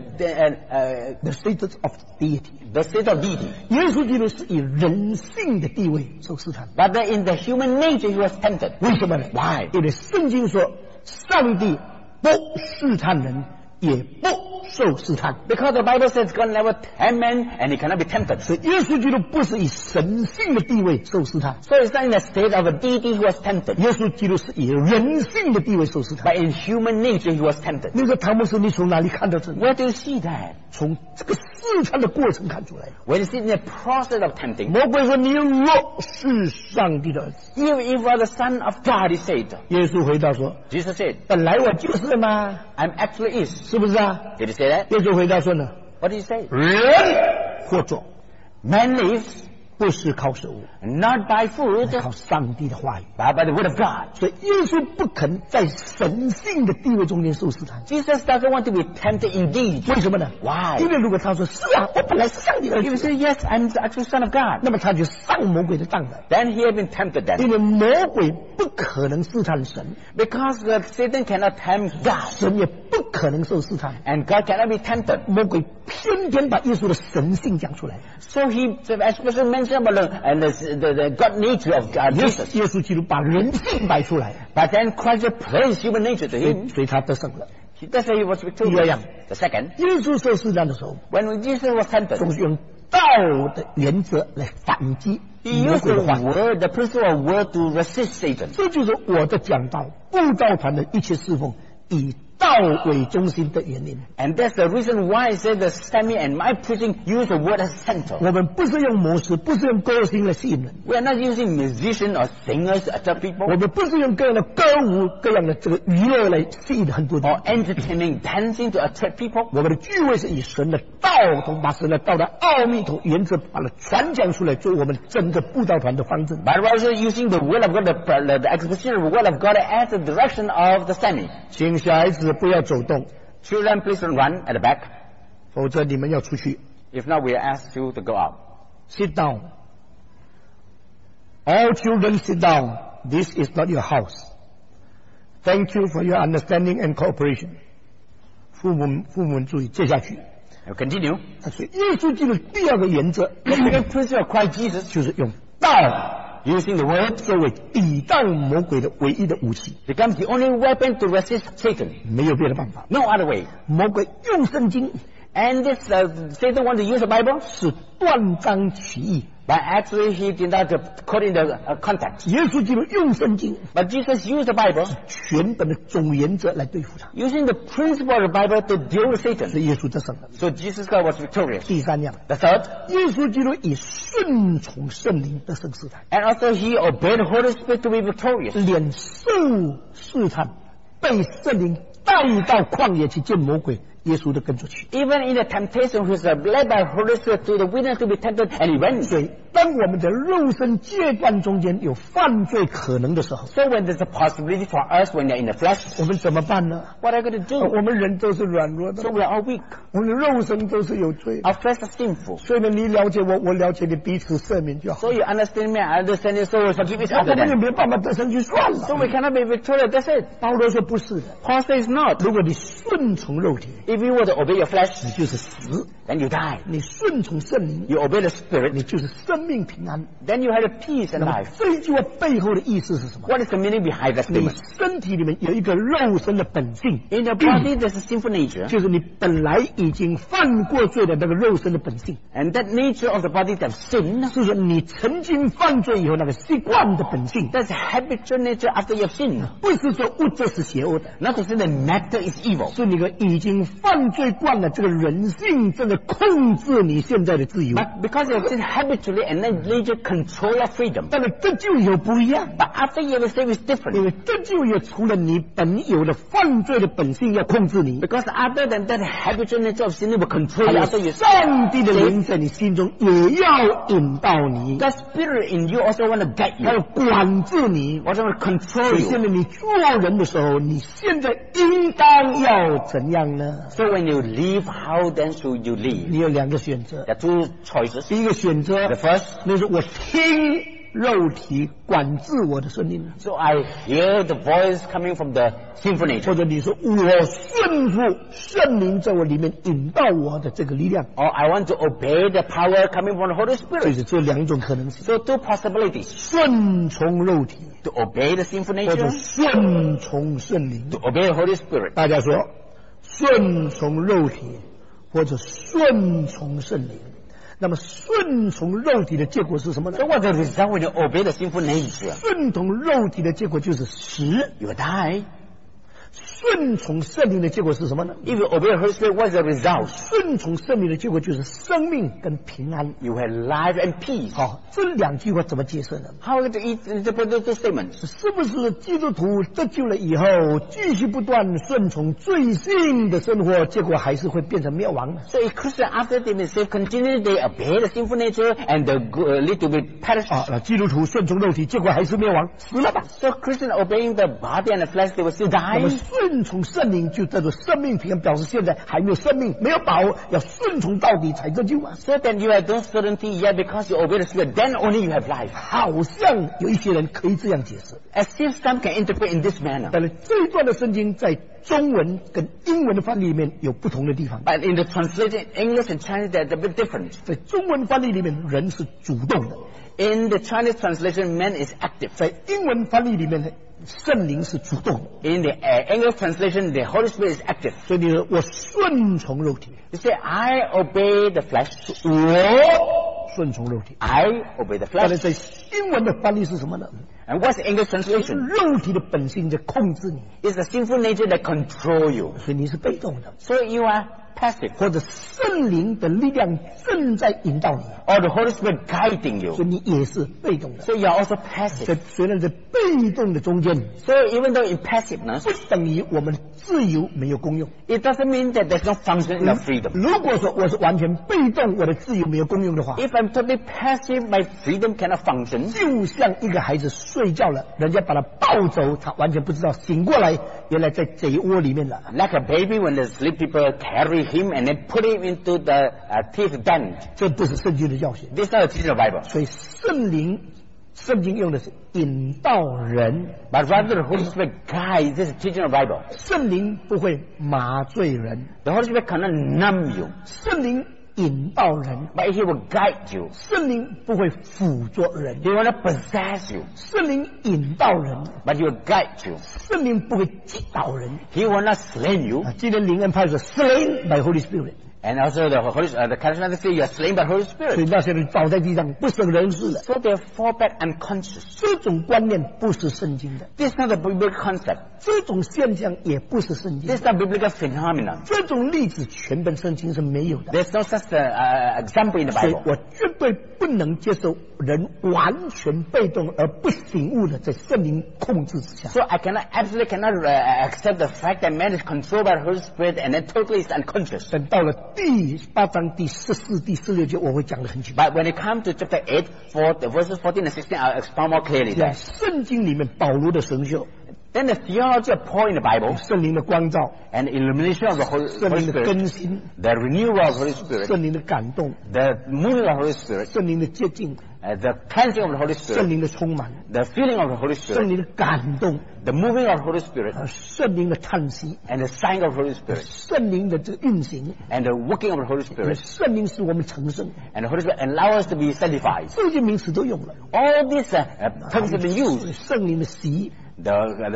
，the status of deity。 state of deity, 耶稣基督是以人性的地位受试探。 but then in the human nature he was tempted. 为什么呢 Why? 因为圣经说，上帝不试探人，也不受试探。 Because the Bible says God never tempt man and he cannot be tempted. 所以耶稣基督不是以神性的地位受试探， So it's not in the state of a deity he was tempted, 耶稣基督是以人性的地位受试探。 but in human nature he was tempted. 那个唐牧师，你从哪里看到这里？ Where do you see that? 从这个试探的过程看出来了。 When you see in the process of tempting, 魔鬼说：“你若是上帝的儿子。 even if you are the son of God, he said. ” 耶稣回答说 Jesus said, 本来我就是嘛， I'm actually is. 是不是啊？ Did he say that? 耶稣回答说呢， What did he say? 人活着 Man lives 不是靠食物， not by food, 靠上帝的话语。 but by the word of God. 所以耶稣不肯在神性的地位中间受试探。 Jesus doesn't want to be tempted indeed. 为什么呢？ Why? 因为如果他说是啊，我本来是上帝的儿 If you 子， say, yes, I'm the actual son of God, 那么他就上魔鬼的当了。 then he had been tempted then. 因为魔鬼不可能试探神， Because Satan cannot tempt God, 神也不可能受试探。 and God cannot be tempted. 魔鬼偏偏把耶稣的神性讲出来。 So he especially mentioned about the God nature of God, Jesus. 耶稣基督把人性摆出来， But then Christ placed human nature to him. 所以他得胜了。 That's why he was victorious. The second, 耶稣受试探的时候， when Jesus was tempted, 总是用道的原则来反击 he 魔 used 鬼 the 的话。 word, the principle of word to resist Satan. 这就是我的讲道布道团的一切侍奉以道为中心的原因。 And that's the reason why I said the Sammy and my preaching use the word as center. 我们不是用模式，不是用歌星来吸引人， We are not using musicians or singers to attract people, 我们不是用各样的歌舞、各样的这个娱乐来吸引很多人。 or entertaining, dancing to attract people. 我们的聚会是以神的道同把神的道的奥秘同原则把它传讲出来，作为我们整个布道团的方针。 But we're also using the word of God, the exposition of the word of God as the direction of the Sammy. 请小孩子不要走动， Children, please don't run at the back. 否则你们要出去。 If not, we ask you to go out. Sit down. All children sit down. This is not your house. Thank you for your understanding and cooperation. 父母们注意，接下去。 Now continue. 所以耶稣基督第二个原则 The second principle of Christ Jesus, 就是用道 using the word, 作为抵挡魔鬼的唯一的武器， becomes the only weapon to resist Satan. 没有别的办法。 No other way. 魔鬼用圣经 And this Satan wants to use the Bible, 是断章取义， but actually he did not put in the context. 耶稣基督用圣经 But Jesus used the Bible, 全本的总原则来对付他， using the principle of the Bible to deal with 所 Satan. 以耶稣得胜了。 So Jesus Christ was victorious. 第三样， The third, 耶稣基督以顺从圣灵得胜试探， and also he obeyed the Holy Spirit to be victorious. 脸受试探，被圣灵带到旷野去见魔鬼，耶稣都跟着去。 Even in the temptation, he was led by Holy Spirit to the wilderness to be tempted, and he went. 所以，当我们在肉身阶段中间有犯罪可能的时候， So when there's a possibility for us when they're in the flesh, 我们怎么办呢？ what are we going to do? 我们人都是软弱的 So，we are all weak. 我们的肉身都是有罪的。 Our flesh is sinful. 所以呢，你了解我，我了解你，彼此赦免就好。 So you understand me, I understand you, so we forgive each 我 other 们也 then. 没有办法得胜去算 So 了。 we cannot be victorious, that's it. 保罗说不是的， Paul says not. 如果你顺从肉体， If you were to obey your flesh, 你就是死； then you die. 你顺从圣灵， You obey the Spirit, 你就是生命平安。 then you have a peace and 那么 life. 这一句话背后的意思是什么？ What is the meaning behind that 你 statement? 身体里面有一个肉身的本性， In the body, there's a sinful nature, 就是你本来已经犯过罪的那个肉身的本性， and that nature of the body that sin, 是说你曾经犯罪以后那个习惯的本性， that's habitual nature after you have sinned. 不是说物质是邪恶的， Not to say the matter is evil, 是你个已经犯罪惯了，这个人性正在控制你现在的自由。 but because you have sinned habitually, and then nature control your freedom. 但是得救以后不一样， But after you have saved, it's 因 different. 为得救以后除了你本有的犯罪的本性要控制你， Because other than that habitual nature of sin will control 还 you 有 after you 上帝的灵在你心中也要引导你， The Spirit in you also want to guide 要 you, 管制你。 also want to 所 control 以现 you. 在你做人的时候，你现在应当要怎样呢？ So when you live, how then should you live? 你有两个选择， There are two choices. 第一个选择 The first, 那是我听肉体管制我的声音， so I hear the voice coming from the sinful nature. 或者你说我顺服圣灵在我里面引导我的这个力量， Or I want to obey the power coming from the Holy 就 Spirit. 是这两种可能性： So two possibilities. 顺从肉体， To obey the sinful 或者 nature, 顺从圣灵。 to obey the Holy Spirit. 大家说，顺从肉体或者顺从圣灵。那么顺从肉体的结果是什么呢 So？what's the result when you obey the sinful nature? 顺从肉体的结果就是死， You will die. 顺从圣灵的结果是什么呢？ If you obey the Holy Spirit, what's the result? 顺从圣灵的结果就是生命跟平安。 You have life and peace. 好，这2句话怎么解释呢？ How to interpret those statements? 是不是基督徒得救了以后，继续不断顺从罪性的生活，结果还是会变成灭亡呢？ So a Christian, after they've been saved, continue they obey the sinful nature and they lead to be perished. 那基督徒顺从肉体，结果还是灭亡，死了吧？ So Christian obeying the body and the flesh, they will still 我们 die. 顺从圣灵，就叫做生命平安，表示现在还没有生命，没有把握，要顺从到底才得救啊！ So that you have no certainty yet because you obey the Spirit, then only you have life. 好像有一些人可以这样解释， As if some can interpret in this manner. 但是这一段的圣经在中文跟英文的翻译里面有不同的地方。 But in the translation, English and Chinese, they're a bit different. 在中文翻译里面，人是主动的； In the Chinese translation, man is active. 在英文翻译里面呢，圣灵是主动的。 In the English translation, the Holy Spirit is active. 所以你说我顺从肉体， You say, I obey the flesh. 我顺从肉体。 I obey the 但是 flesh. 在英文的翻译是什么呢？ And what's the English 是 translation? 肉体的本性在控制你， It's the sinful nature that control you. 所以你是被动的， So you are passive. 或者圣灵的力量正在引导你， Or the Holy Spirit guiding 所 you. 以你也是被动的。 So you are also passive. 在虽然在被动的中间， So even though in passiveness, 不等于我们的自由没有功用。 it doesn't mean that there's no function in our freedom. 如果说我是完全被动，我的自由没有功用的话， If I'm totally passive, my freedom cannot function. 就像一个孩子睡觉了，人家把他抱走，他完全不知道，醒过来原来在贼窝里面了。 Like a baby when the sleep people carry him and then put him into the thief den. 这不是圣经的教训。 This is not a teaching of the Bible. 所以圣经用的是引导人， But rather the Holy Spirit guides. This is teaching of the Bible. 圣灵不会麻醉人， The Holy Spirit cannot numb you, 圣灵引导人， but He will guide you. 圣灵不会辅佐人， He will not possess you, 圣灵引导人， but He will guide you. 圣灵不会击倒人。 He will not slay you. 今天灵恩派是 slain by Holy Spirit， And also the Charismatic say you are slain by the Holy 所以 Spirit. 那些人倒在地上不省人事的。 So they fall back unconscious. 这种观念不是圣经的， This is not a biblical concept. 这种现象也不是圣经 This 的， is not a biblical phenomenon. 这种例子全本圣经是没有的。 There's no such example in the 所以 Bible. 我绝对不能接受人完全被动而不醒悟的在圣灵控制之下。 So I absolutely cannot accept the fact that man is controlled by the Holy Spirit and then totally is unconscious. 等到了第8章第14、第16节，我会讲得很清楚。 But when it comes to chapter 8, verses 14 and 16, I'll expound more clearly 在 that. 圣经里面，保罗的神修、 Then the theology of Paul in the Bible 圣灵的光照、 and the illumination of the Holy 圣灵的 Spirit, 更新、 the renewal of the Holy Spirit, 圣灵的感动、 the moving of the Holy Spirit, 圣灵的接近、 the cleansing of the Holy 圣 Spirit, 灵的充满、 the filling of the Holy 圣 Spirit, 灵的感动、 the moving of the Holy Spirit, 圣灵的叹息、 and the sign of the Holy Spirit, 圣灵的这个运行， and the working of the Holy Spirit, 圣灵使我们成圣， and the Holy Spirit allow us to be sanctified. 这些名词都用了。 All these terms have been used. 圣灵的洗、 The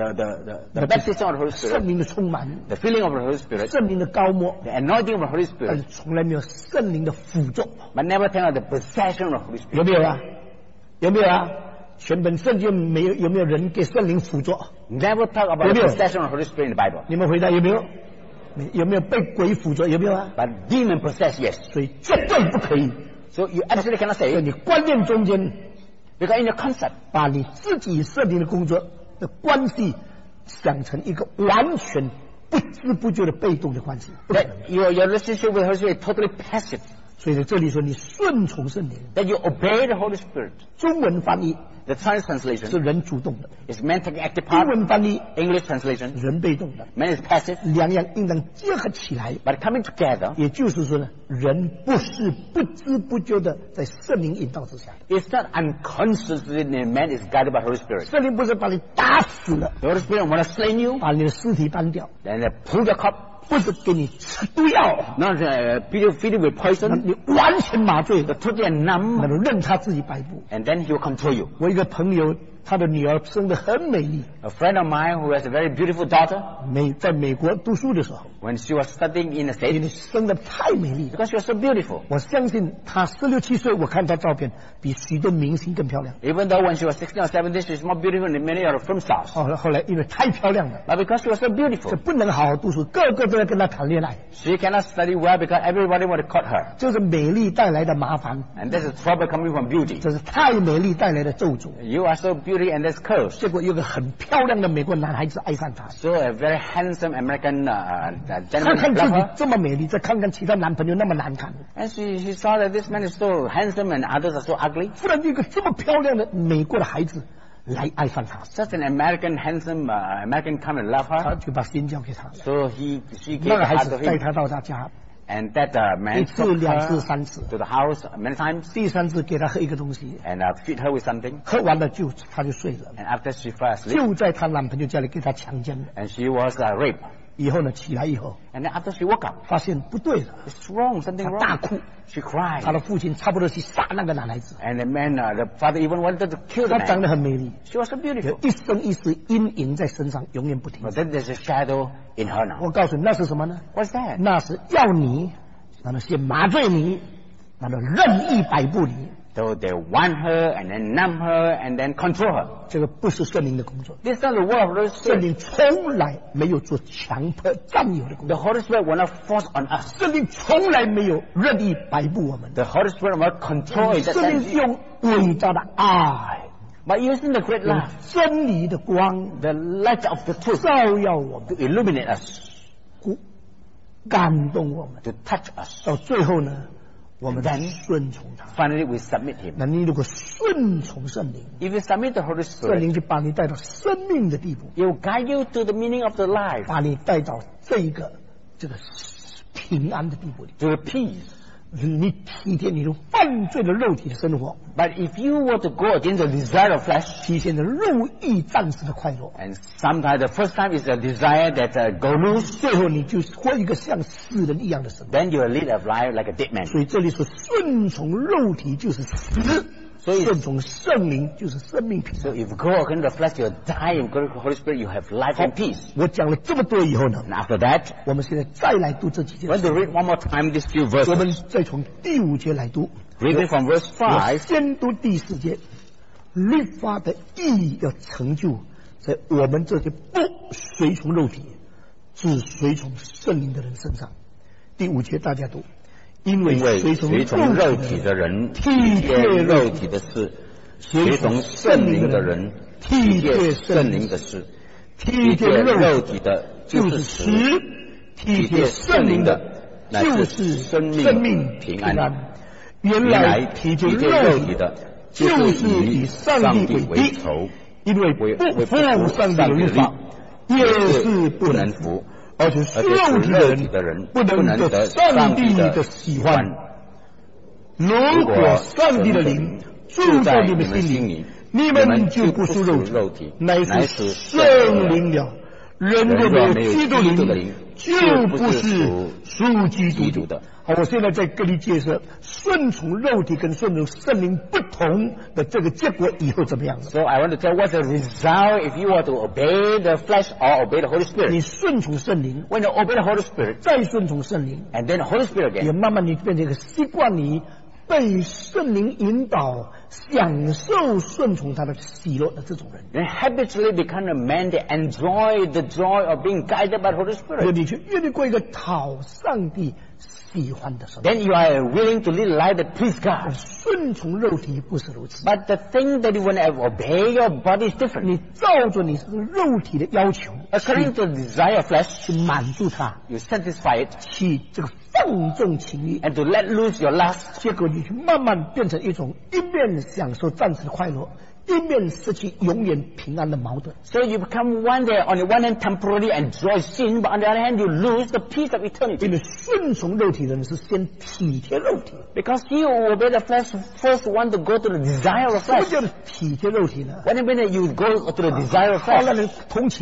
baptism of the Holy 圣 Spirit, 灵的充满、 the filling of the Holy Spirit, 圣灵的高摩， the anointing of the Holy 但是 Spirit, 从来没有圣灵的辅助， but never think of the possession of the Holy Spirit. 有没有啊？有没有啊？全本圣经没有，有没有人给圣灵辅助？ Never talk about the possession of the Holy Spirit in the Bible. 你们回答有没有？有没有被鬼辅助？有没有啊？ But demon possess, yes. 所以绝对不可以。 So you absolutely cannot 在 say, 你观念中间， because in your concept, 把你自己与圣灵的工作的关系想成一个完全不知不觉的被动的关系。 that your relationship with the Holy Spirit is totally passive. 所以在这里说，你顺从圣灵。 That you obey the Holy Spirit. 中文翻译 The Chinese 是 translation 人主动的， is man taking active 英 part. 文翻译 English translation, 人被动的， man is passive. 两样应当结合起来。 But coming together, 也就是说呢，人不是不知不觉的在圣灵引导之下， it's not unconsciously man is guided by the Holy Spirit. 圣灵不是把你打死了， The Holy Spirit want to slay you, 把你的尸体搬掉， then they pull the cup, 不是给你吃毒药， not feed you with 让 poison, 你完全麻醉 the 的， totally 那 numb, 么任他自己摆布。 and then he will control you. 我一个朋友他的女儿生得很美丽。 A friend of mine who has a very beautiful daughter, 在美国读书的时候， when she was studying in the 因为 States, 生得太美丽了。 because she was so beautiful. 我相信她16、17岁，我看她照片比许多明星更漂亮。 Even though when she was 16 or 17, she's more beautiful than many of the film stars. 后来因为太漂亮了， But because she was so 这 beautiful, 不能好好读书，个个都要跟她谈恋爱， she cannot study well because everybody want to court her. 这是美丽带来的麻烦， And there's a trouble coming from beauty. 这是太美丽带来的咒诅。 You are so beauty and there's curse. 结果有个很漂亮的美国男孩子爱上她， So a very handsome American 她 gentleman 看自 loved 己 her. 这么美丽，再看看其他男朋友那么难看， And she saw that this man is so handsome and others are so ugly. 忽然一个这么漂亮的美国的孩子来爱上她， Such an American, handsome American come and love 她 her. 就把心交给他了。 So she gave 那 her 个孩 heart 子 to 带 him. 她到他家， And that man 一次、 took 两次、 her 三次， to the house many times 第三次给她喝一个东西， and feed her with something. 喝完了她就睡了， And after she fell asleep, 就在她男朋友家里给她强奸了。 and she was raped. 以后呢，起来以后 And then after she woke up, 发现不对了， it's wrong, something 她大哭， wrong. She cried. 她的父亲差不多去杀那个男孩子。 And the man, the father even wanted to kill the 她长 man. 得很美丽， She was so 有 beautiful. 一生一世阴影在身上，永远不停 But。then there's a shadow in her now. 我告诉你，那是什么呢？ What's that? 那是要你，那么先麻醉你，那么任意摆布你。 So they want her and then numb her and then control her. 这个不是圣灵的工作， This is not the work of the Holy 圣 Spirit. 灵从来没有做强迫占有的工 The 作， Holy Spirit will not force on us. 圣灵从来没有任意摆布我们。 The Holy Spirit will not control in that 圣灵 sense. 是用伟大的爱、 But using the great 用 love, 真理的光 the light of the truth 照耀我们， to illuminate us, 感动我们， to touch us. 到最后呢，我们顺从他。 Finally, we submit Him. 那你如果顺从圣灵， If you submit the Holy 圣 Spirit, 灵就把你带到生命的地步， He will guide you to the meaning of the life, 把你带到这个平安的地步里。 to the peace. 你体贴你用犯罪的肉体的生活， But if you were to go against the desire of flesh, 体现着肉欲暂时的快乐， and sometimes the first time is a desire that go loose, 最后你就活一个像死人一样的生活。 then you will lead a life like a dead man. 所以这里说顺从肉体就是死， 所以顺从圣灵就是生命平 So 安。 if you go against the flesh, you die. If you go to the Holy Spirit, you have life and peace. 我讲了这么多以后呢， And after that, 我们现在再来读这几 I 节 want，to read one more time these few 我们 verses. 再从第5节来读。 Reading from verse 我 5. 先读第4节，律法的意义要成就在我们这些不随从肉体，只随从圣灵的人身上。第5节大家读，因为因为随从随从肉体的的人体体贴贴肉肉体的事，随从圣灵的人体贴贴圣灵圣灵的事。 体体贴贴肉肉体体的就就是是死， 死， 体贴圣灵的乃就是是生生命命平安平安。原原来来体贴体贴肉体的肉体的就是以上帝为敌，因为不服上帝的律法，也是不能服，而且是肉体的人不能得上帝的喜欢。如果上帝的灵住在你们心里，你们就不属肉体，乃是圣灵了。人若没有基督灵，就不是属基督的。好，我现在在跟你介绍顺从肉体跟顺从圣灵不同的这个结果以后怎么样了。 So I want to tell what's the result if you were to obey the flesh or obey the Holy 你 Spirit. 顺从圣灵， When you obey the Holy Spirit 再顺从圣灵， and then the Holy Spirit 也 again, 慢慢你变成一个习惯，你被圣灵引导，享受顺从他的喜乐的这种人。 then habitually become a man that enjoy the joy of being guided by the Holy 如果 Spirit. 你去愿意过一个讨上帝喜欢的生活， Then you are willing to live a life that please God. 顺从肉体不是如此。 But the thing that you want to obey your body is different. 你照着你这个肉体的要求 According to the desire of flesh, 去满足它， you satisfy it 去这个放纵情欲， and to let loose your lust. 结果你去慢慢变成一种一面享受暂时的快乐，一面失去永远平安的矛盾。 So you become one day, on the one hand, temporarily enjoy sin, but on the other hand, you lose the peace of 因 eternity. 为顺从肉体的人是先体贴肉体。 Because he who obey the flesh first want to go to the desire of 什么 flesh. 叫做体贴肉体呢？ When you go to the desire of 好让 flesh, 人同情他，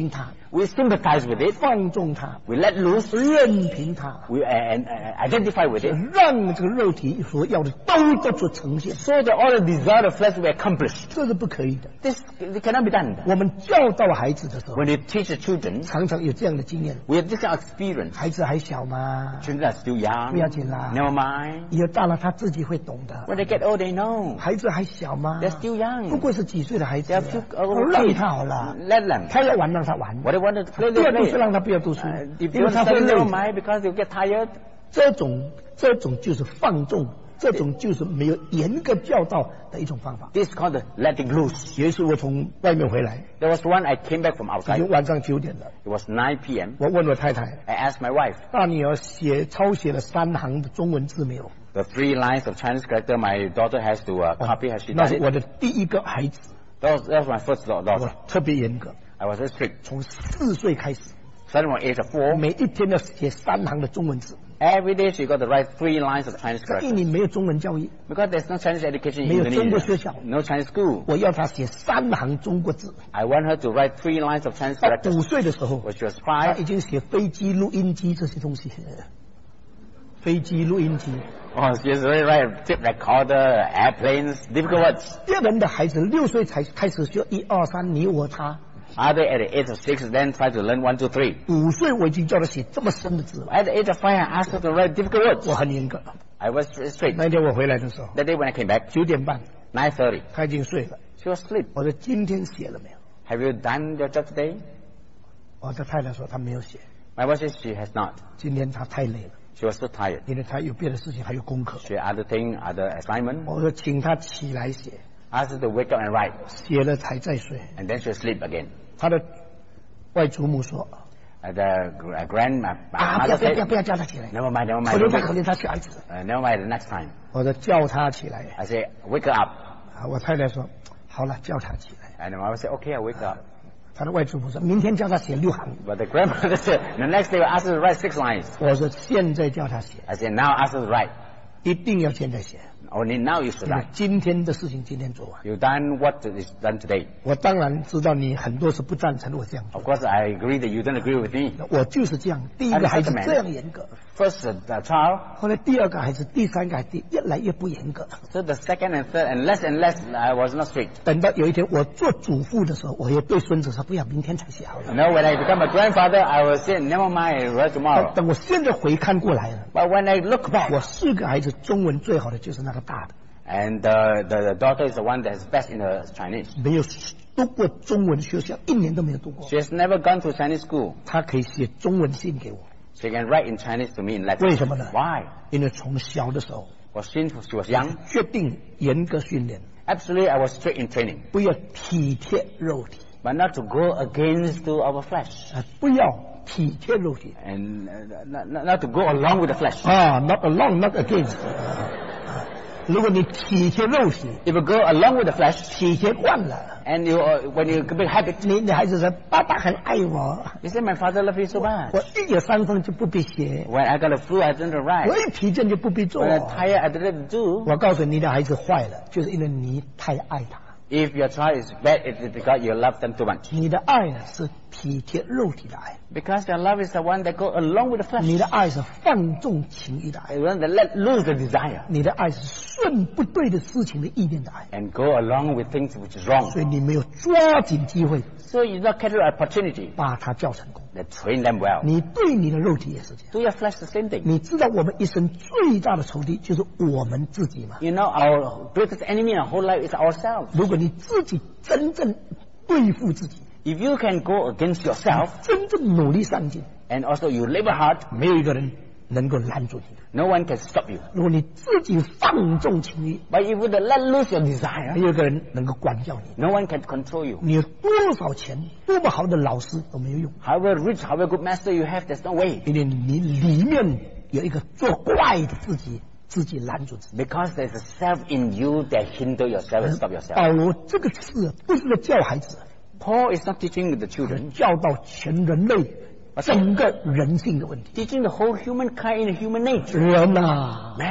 We sympathize with it. 放纵它， We let loose. 任凭它， We identify with it. 让这个肉体所要的都得出呈现， So that all the desire of flesh will be accomplished. 这是不可以的。 This cannot be done. 我们教导孩子的时候， When you teach the children, 常常有这样的经验： we have this kind of experience. 孩子还小嘛， Children are still young. 不要紧啦， Never mind. 以后大了他自己会懂的。 When they get old, they know. 孩子还小嘛， They're still young. 不过是几岁的孩子 They are few, 让他好了， let them. 他要玩让他玩， What they want to play, 不 they 要读书 play. 让他不要读书， If 因 you 为他 want to 会 study, 累 never。mind, because you'll get tired. 这种就是放纵，这种就是没有严格教导的一种方法。 This is called the letting loose. 有一次我从外面回来， There was one I came back from 已 outside. 经晚上9点了， It was 9 p.m. 我问我太太， I asked my wife, 大女儿抄写了3行的中文字没有？ the 3 lines of Chinese character my daughter has to copy. Has she 那 done 是 it? 我的第一个孩子， That was my first 我 daughter. 特别严格， I was very strict. 从4岁开始， Starting from age of 4, 每一天要写3行的中文字。 every day she got to write 3 lines of Chinese 这一 character. 年没有中文教育， Because there's no Chinese education in 没有中国 Indonesia. 学校， No Chinese school. 我要他写3行中国字。 I want her to write 3 lines of Chinese 到 character. 5岁的时候， When she was 他 5, 已经写飞机、录音机这些东西。飞机、录音机， oh, she has already write tape recorder, airplanes, difficult words. 别人的孩子6岁才开始学1、2、3，你我他。 Other at the age of 6, then try to learn 1, 2, 3. 5岁我已经叫他写这么深的字了， At the age of 5, I asked her to write difficult 我 words. 很严格。 I was strict. 那天我回来的时候， That day when I came back, 9点半， 9:30, 他已经睡了。 she was asleep. 我说今天写了没有？ Have you done your job today? 我的太太说她没有写， My wife says she has not. 今天她太累了， She was so tired. 因为她有别的事情，还有功课。 She had other thing, other assignment. 我说请她起来写， Asked her to wake up and write. 写了才再睡。 And then she will sleep again. 她的外祖母说 The grandmother 不 said, 要叫她起来， never mind, never 可怜 mind. 她可怜她小孩子。 Never mind the next time. 我说叫她起来， I say, wake her up. 我太太说好了，叫她起来。 And my wife said, okay, I'll wake her up. 她的外祖母说明天叫她写6行。 But the grandmother said, the next day we'll ask her to write 6 lines. 我说现在叫她写， I said, now ask her to write. 一定要现在写， Only now you should 因为 write. 今天的事情今天做完。 You've done what is done today. 我当然知道你很多是不赞成我这样做， Of course, I agree that you don't agree with me. 我就是这样。第一个孩子这样严格， First, the child. 后来第2个孩子、第3个孩子越来越不严格。 So the second and third, and less, I was not strict. 等到有一天我做祖父的时候，我也对孙子说：“不要，明天才写好了。 You know, when I become a grandfather, I will say, never mind, write tomorrow. 等我现在回看过来了， But when I look back, 我4个孩子中文最好的就是那个大的， and the daughter is the one that is best in her Chinese. 没有读过中文学校，1年都没有读过。 She has never gone to Chinese school. 她可以写中文信给我， She can write in Chinese to me in letters. 为什么呢？ Why? 因为从小的时候 Well, since she was young, 决定严格训练， absolutely I was strict in training. 不要体贴肉体， But not to go against to our flesh. 不要体贴肉体 And not to go along with the flesh. 啊，not along, not against。如果你体贴肉体， If you go along with the flesh, 体贴惯了， and when you become habit, 你孩子说爸爸很爱我， you say, my father loves you so much. 我一有伤风就不必写， When I got a flu, I didn't 我 write. 一疲倦就不必做 When。I'm tired, I didn't do. 我告诉你的孩子坏了，就是因为你太爱他。 If your child is bad, it's because you love them too much. 你的爱呢是体贴肉体的爱， Because your love is the one that go along with the flesh. 你的爱是放纵情欲的爱， The one that let loose the desire 你的爱是顺不对的事情的意念的爱。 and go along with things which is wrong. 所以你没有抓紧机会 So you not catch an opportunity 把它教成功。 that train them well. 你对你的肉体也是这样。 Do your flesh the same thing. 你知道我们一生最大的仇敌就是我们自己吗？ You know, our greatest enemy in our whole life is ourselves. 如果你自己真正对付自己， If you can go against yourself 真正努力上进， and also you labor hard, 没有一个人能够拦住你的。 no one can stop you. 如果你自己放纵情欲， But if you let loose your 没 desire, 有一个人能够管教你。 no one can control you. 你有多少钱，多么好的老师都没有用， However rich, however good master you have, there's no way. 因为你里面有一个作怪的自己拦住自己。 Because there's a self in you that hinder yourself and stop yourself. 保罗这个词不是在教孩子， Paul is not teaching the children, 教导全人类整个人性的问题。 teaching the whole humankind in human nature. 人啊， Man,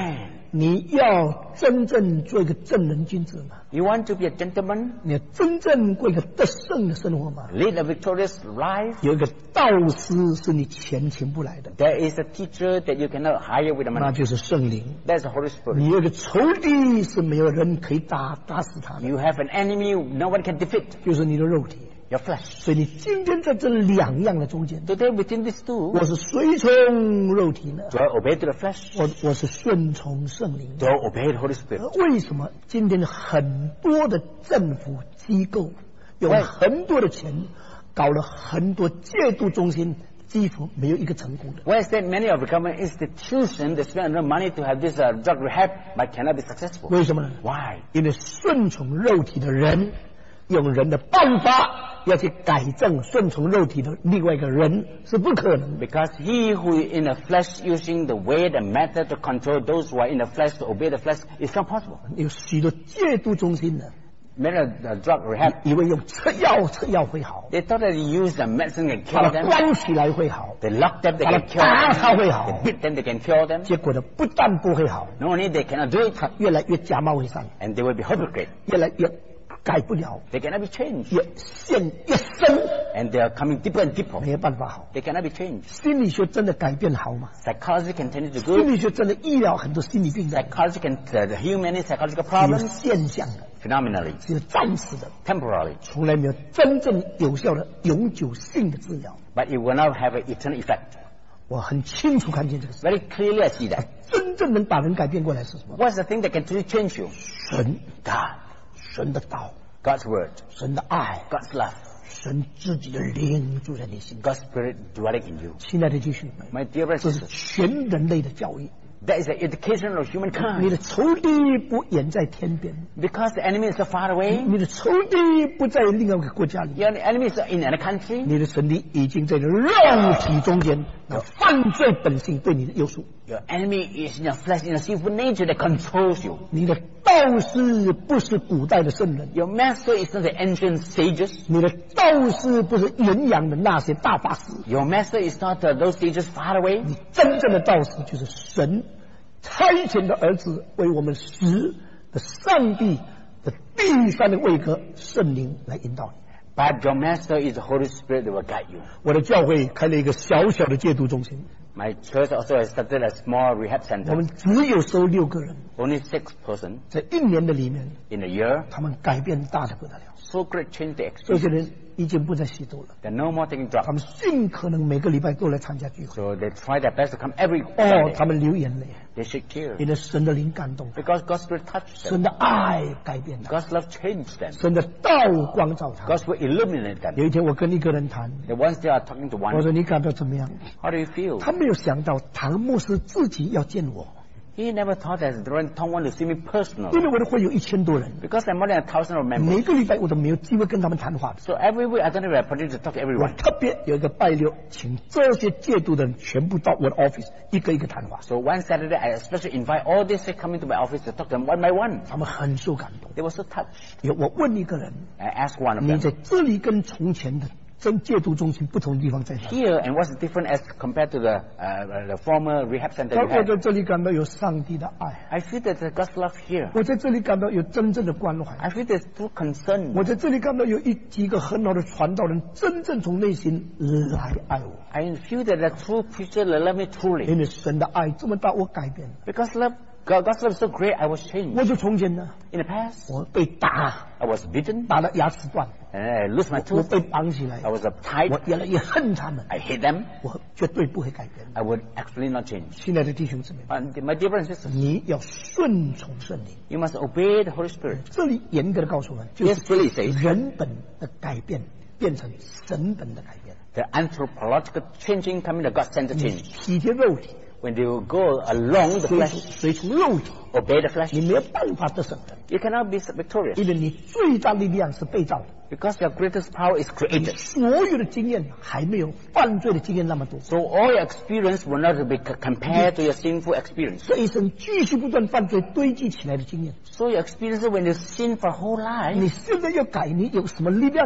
你要真正做一个正人君子吗？ You want to be a gentleman? 你要真正过一个得胜的生活吗？ Lead a victorious life? 有一个导师是你钱请不来的， There is a teacher that you cannot hire with the 那 money. 就是圣灵。 That's the Holy Spirit. 你有一个仇敌是没有人可以打死他的， You have an enemy no one can defeat. 就是你的肉体。 Your flesh. 所以你今天在这两样的中间， Today within these two, 我是随从肉体呢， do I obey to the flesh? 我是顺从圣灵 Do 的。 I obey the Holy Spirit? 为什么今天很多的政府机构用喂很多的钱搞了很多戒毒中心，几乎没有一个成功的？ Why is that many of the government institutions they spend enough money to have this drug rehab but cannot be successful? 为什么呢？ Why? 因为顺从肉体的人，用人的办法要去改正顺从肉体的另外一个人是不可能的。 Because he who is in the flesh using the way, the method to control those who are in the flesh to obey the flesh is not possible. 有许多戒毒中心呢， Many of the drug rehab, 以为用吃药会好， they thought that you use the medicine can 把 kill 它 them. 关起来会好， They lock them, they 把它 can kill 打 them. 它会好， They beat them, they can kill them. 结果呢，不但不会好， Not only they cannot do it, 它越来越假冒伪善， and they will be hypocrite. 越来越改不了， They cannot be changed. 越陷越深， And they are coming deeper and deeper. 没有办法好。 They cannot be changed. 心理学真的改变好吗？ Psychology can tend to 心 good. 理学真的医疗很多心理病的， Psychology can heal many psychological 有 problems 现象的， phenomenally, 只有暂时的， temporarily. 从来没有真正有效的永久性的治疗。 But it will not have an eternal effect. 我很清楚看见这个事， Very clearly I see that. 真正能把人改变过来是什么？ What's the thing that can truly change you? 神， God. 神的道， God's word. 神的爱， God's love. 神自己的灵住在你心中。 God's spirit dwelling in you. 亲爱的弟兄们， My dear brothers 这 and 是 sisters, 全人类的教育。 that is the education of 你 humankind. 的仇敌不远在天边， Because the enemy is so far away, 你的仇敌不在另外一个国家里， your enemy is in another country, 你的神敌已经在肉体中间，那犯罪本性对你的约束。 your enemy is in your flesh, in your sinful nature that controls you. 你的道士不是古代的圣人， Your master is not the ancient sages. 你的道士不是远洋的那些大法师， Your master is not those sages far away. 你真正的道士就是神差遣的儿子，为我们使的上帝的第三的位格圣灵来引导你。 But your master is the Holy Spirit that will guide you. 我的教会开了一个小小的戒毒中心， My church also has started a small rehab 我 center. 们只有收6个人， Only 6 persons 在1年的里面， in a year. 他们改变大的不得了。 So great change the 这些 experience. 人已经不再吸毒了， They're no more taking 他 drugs. 们尽可能每个礼拜都来参加聚会。 So they try their best to come every 哦， Sunday. 他们流眼泪， They shed tears. 因为神的灵感动他， Because God's Spirit touched them. 神的爱改变他， God's love changed them. 神的道光照他。 God's Spirit illuminated them. 有一天我跟一个人谈， The ones they are talking to 我 one, 说你感到怎么样？ how do you feel? 他没有想到唐牧师自己要见我， He never thought that the Reverend Tong wanted to see me 因 personally. 为我的会有1000多人， Because there are more than 1,000 of members. 每个礼拜我都没有机会跟他们谈话的。 So every week I don't have an opportunity to talk to 我 everyone. 特别有一个拜六，请这些戒毒的人全部到我的 office，一个一个谈话， So one Saturday I especially invite all these to come into my office to talk to them one by one. 他们很受感动。 They were so touched. 我问一个人， I asked one of 你 them, 在这里跟从前的真戒毒中心不同的地方在哪？ here and what's different as compared to the former rehab center 他 you 说我 had? 在这里感到有上帝的爱， I feel that there's God's love here. 我在这里感到有真正的关怀， I feel there's true concern. 我在这里感到有几个很好的传道人真正从内心来爱我。 I feel that the true preacher that love me truly. 因为神的爱这么大，我改变了。 Because God's love is so great, I was changed. 我就从前呢， In the past, 我被打， I was beaten 打了牙齿断， and I lose my 我 tooth. 被绑起来 I，was 我 tied. 越来越恨他们， I hate them. 我绝对不会改变。 I would actually not change. 亲爱的弟兄姊妹， And my dear brothers and sisters, 你要顺从圣灵。 you must obey the Holy Spirit. 这里严格的告诉我们，就 Yes, 是 clearly says 人本的改变变成神本的改变。 the anthropological changing coming to God-centered 你 change. 体贴肉体， When you go along the 随 flesh, 随从肉体， obey the flesh, 你没有办法得胜的， you cannot be victorious 因为你最大力量是被造的。 because your greatest power is 你 created. 所有的经验还没有犯罪的经验那么多， So all your experience will not be compared to your sinful experience. 这一生继续不断犯罪堆积起来的经验， So your experience when you sin for whole life, 你现在要改，你有什么力量去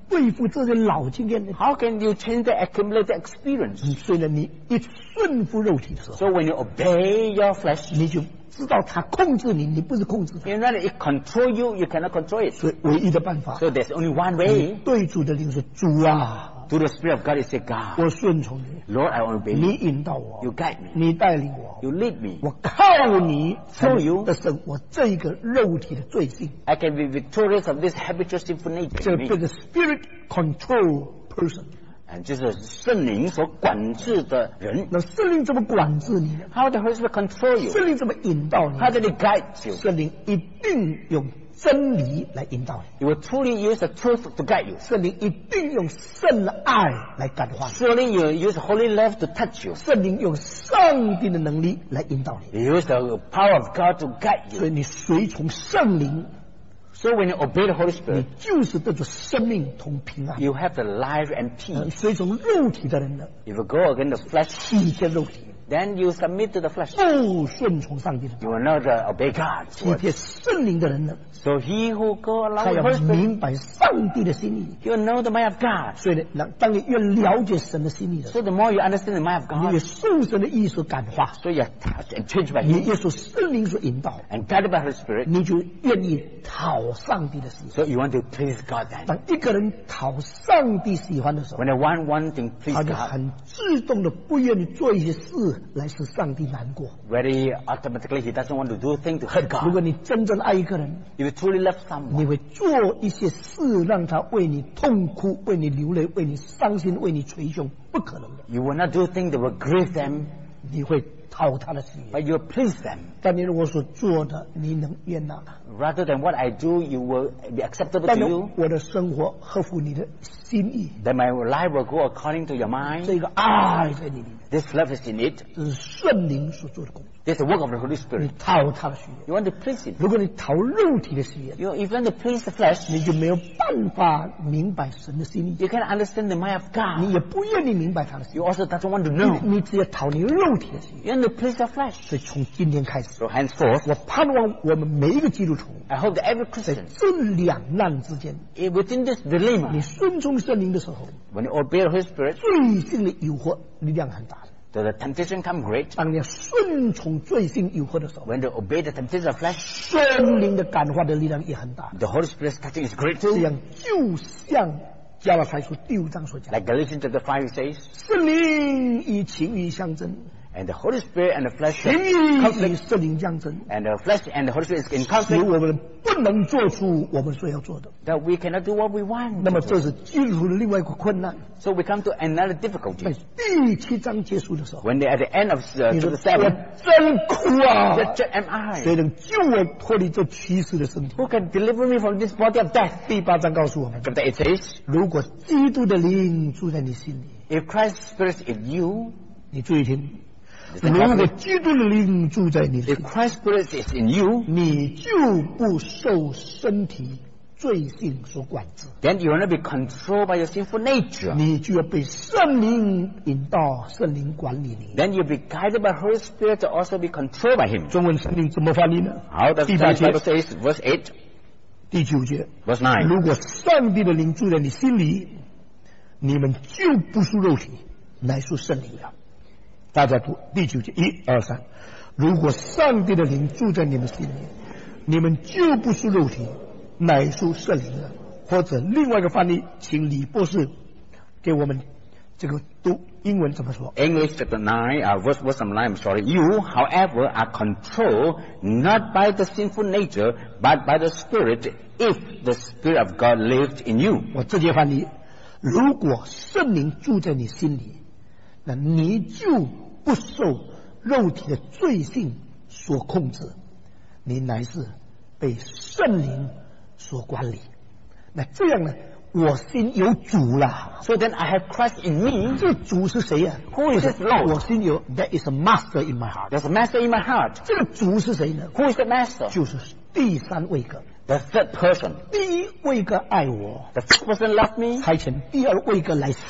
对付这些老经验呢？ How can you change the accumulated experience? 所以呢，你一顺服肉体的时候， So when you obey your flesh, 你就知道它控制你，你不是控制它。 you know that it control you, you cannot control it. 所以唯一的办法， So there's only one way. 对主的灵说：“主啊， To the Spirit of God, you say, God, 我顺从你， Lord, I obey 你 you. 引导我， You guide me. 你带领我， You lead me. 我靠你 Through you 的胜我这一个肉体的罪性。 I can be victorious of this habitual sinful nature 这 in 这 me. 个 spirit control person， And 就是圣灵所管制的人。 那圣灵怎么管制你呢？ How the Holy Spirit control you? 圣灵怎么引导你？ How did it guide you? 圣灵一定用真理来引导你， He will truly use the truth to guide you. 圣灵一定用圣爱来感化你， Surely you will use holy love to touch you. 圣灵用上帝的能力来引导你， You use the power of God to guide 所以 you. 你随从圣灵， So when you obey the Holy 你 Spirit, 就是得着生命同平安。 you have the life and peace. 随从肉体的人呢， If you go against the flesh, 体贴肉体， then you submit to the flesh. 不顺从上帝的道， You will not obey God. 体贴圣灵的人呢， So he who go 他 along 要 the Holy Spirit, 明白上帝的心意。 he will know the mind of God. 所以呢，当你越了解神的心意的时 So the more you understand the mind of 候，你越 God, 受神的意所感化， so you are touched and changed by 你 him 越受圣灵所引导， and guided by the Spirit. 你就愿意讨上帝的喜欢。 So you want to please God then. 当一个人讨上帝喜欢的时候， When the one thing please 他就 God, 很自动的不愿意做一些事来使上帝难过。 very automatically he doesn't want to do things to hurt 如 God. 果你真正爱一个人， If you truly love someone, 你会做一些事让他为你痛哭、为你流泪、为你伤心、为你捶胸，不可能的。 you will not do things that will grieve them, 你会讨他的喜悦， but you will please them. 但你我所做的，你能悦纳。 Rather than what I do, you will be acceptable 但 to 是 you. 我的生活合乎你的心意， Then my life will go according to your mind. 这个爱在你里面， This love is in it. 这是圣灵所做的工作。 This is the work of the Holy 你 Spirit. 讨他的喜悦， You want to please him. 如果你讨肉体的喜悦， If you want to please the flesh, 你就没有办法明白神的心意， you cannot understand the mind of 你 God. 也不愿意明白他的心意。 You also doesn't want to 你 know. 你只要讨你肉体的喜悦。 You want to please the flesh. 所以从今天开始， So henceforth, 我盼望我们每一个基督徒 I hope that every 在 Christian, 这两难之间， within this 你 dilemma, 顺从圣灵的时候， when you obey the Holy Spirit, 罪性的诱惑力量很大的。 the temptation come great. 当你顺从罪性诱惑的时候， When you obey the temptation of flesh, 圣灵的感化的力量也很大。 the Holy Spirit's touching is great 这 too. 样就像加拉太书第5章所讲， Like Galatians chapter 5 says, 圣灵与情欲相争， and the Holy Spirit and the flesh 情欲 conflict, 与圣灵相争， and the flesh and the Holy Spirit is in 使 conflict, 我们不能做出我们所要做的。 that we cannot do what we want. 那么这是基督徒的另外一个困难。 So we come to another 在 difficulty. 第7章结束的时候， When they're at the end of 你说 chapter 我 7, 真苦啊！ wretched am I. 谁能救我脱离这屈死的身体？ Who can deliver me from this body of death? 第8章告诉我们， Chapter 8 says, 如果基督的灵住在你心里， if Christ's Spirit is in you, 你注意听，如果基督的灵住在你心 if 里， Christ's Spirit is in you, 你就不受身体罪性所管制， then you will not be controlled by your sinful nature. 你就要被圣灵引导，圣灵管理你。 Then you'll be guided by Holy Spirit to also be controlled by Him. 中文圣经怎么翻译呢？ How does 第 the 8节 Bible says, verse 8, 第9节， verse 9. 如果上帝的灵住在你心里，你们就不属肉体，乃属圣灵了。大家读第9节，1、2、3。如果上帝的灵住在你们心里，你们就不属肉体，乃属圣灵了。或者另外一个翻译，请李博士给我们这个读英文怎么说？ English chapter 9, verse number 9, I'm sorry. You, however, are controlled not by the sinful nature, but by the Spirit, if the Spirit of God lives in you. 我直接翻译：如果圣灵住在你心里，那你就不受肉体的罪性所控制，你乃是被圣灵所管理。那这样呢，我心有主了。 So then I have Christ in me. 这主是谁呀、 Who is this Lord? 我心有 ，There is a master in my heart。 There's a master in my heart. 这个主是谁呢？ Who is the master? 就是第三位格。 The third person. 第一位格爱我， The first person loved me. 差遣第二位格来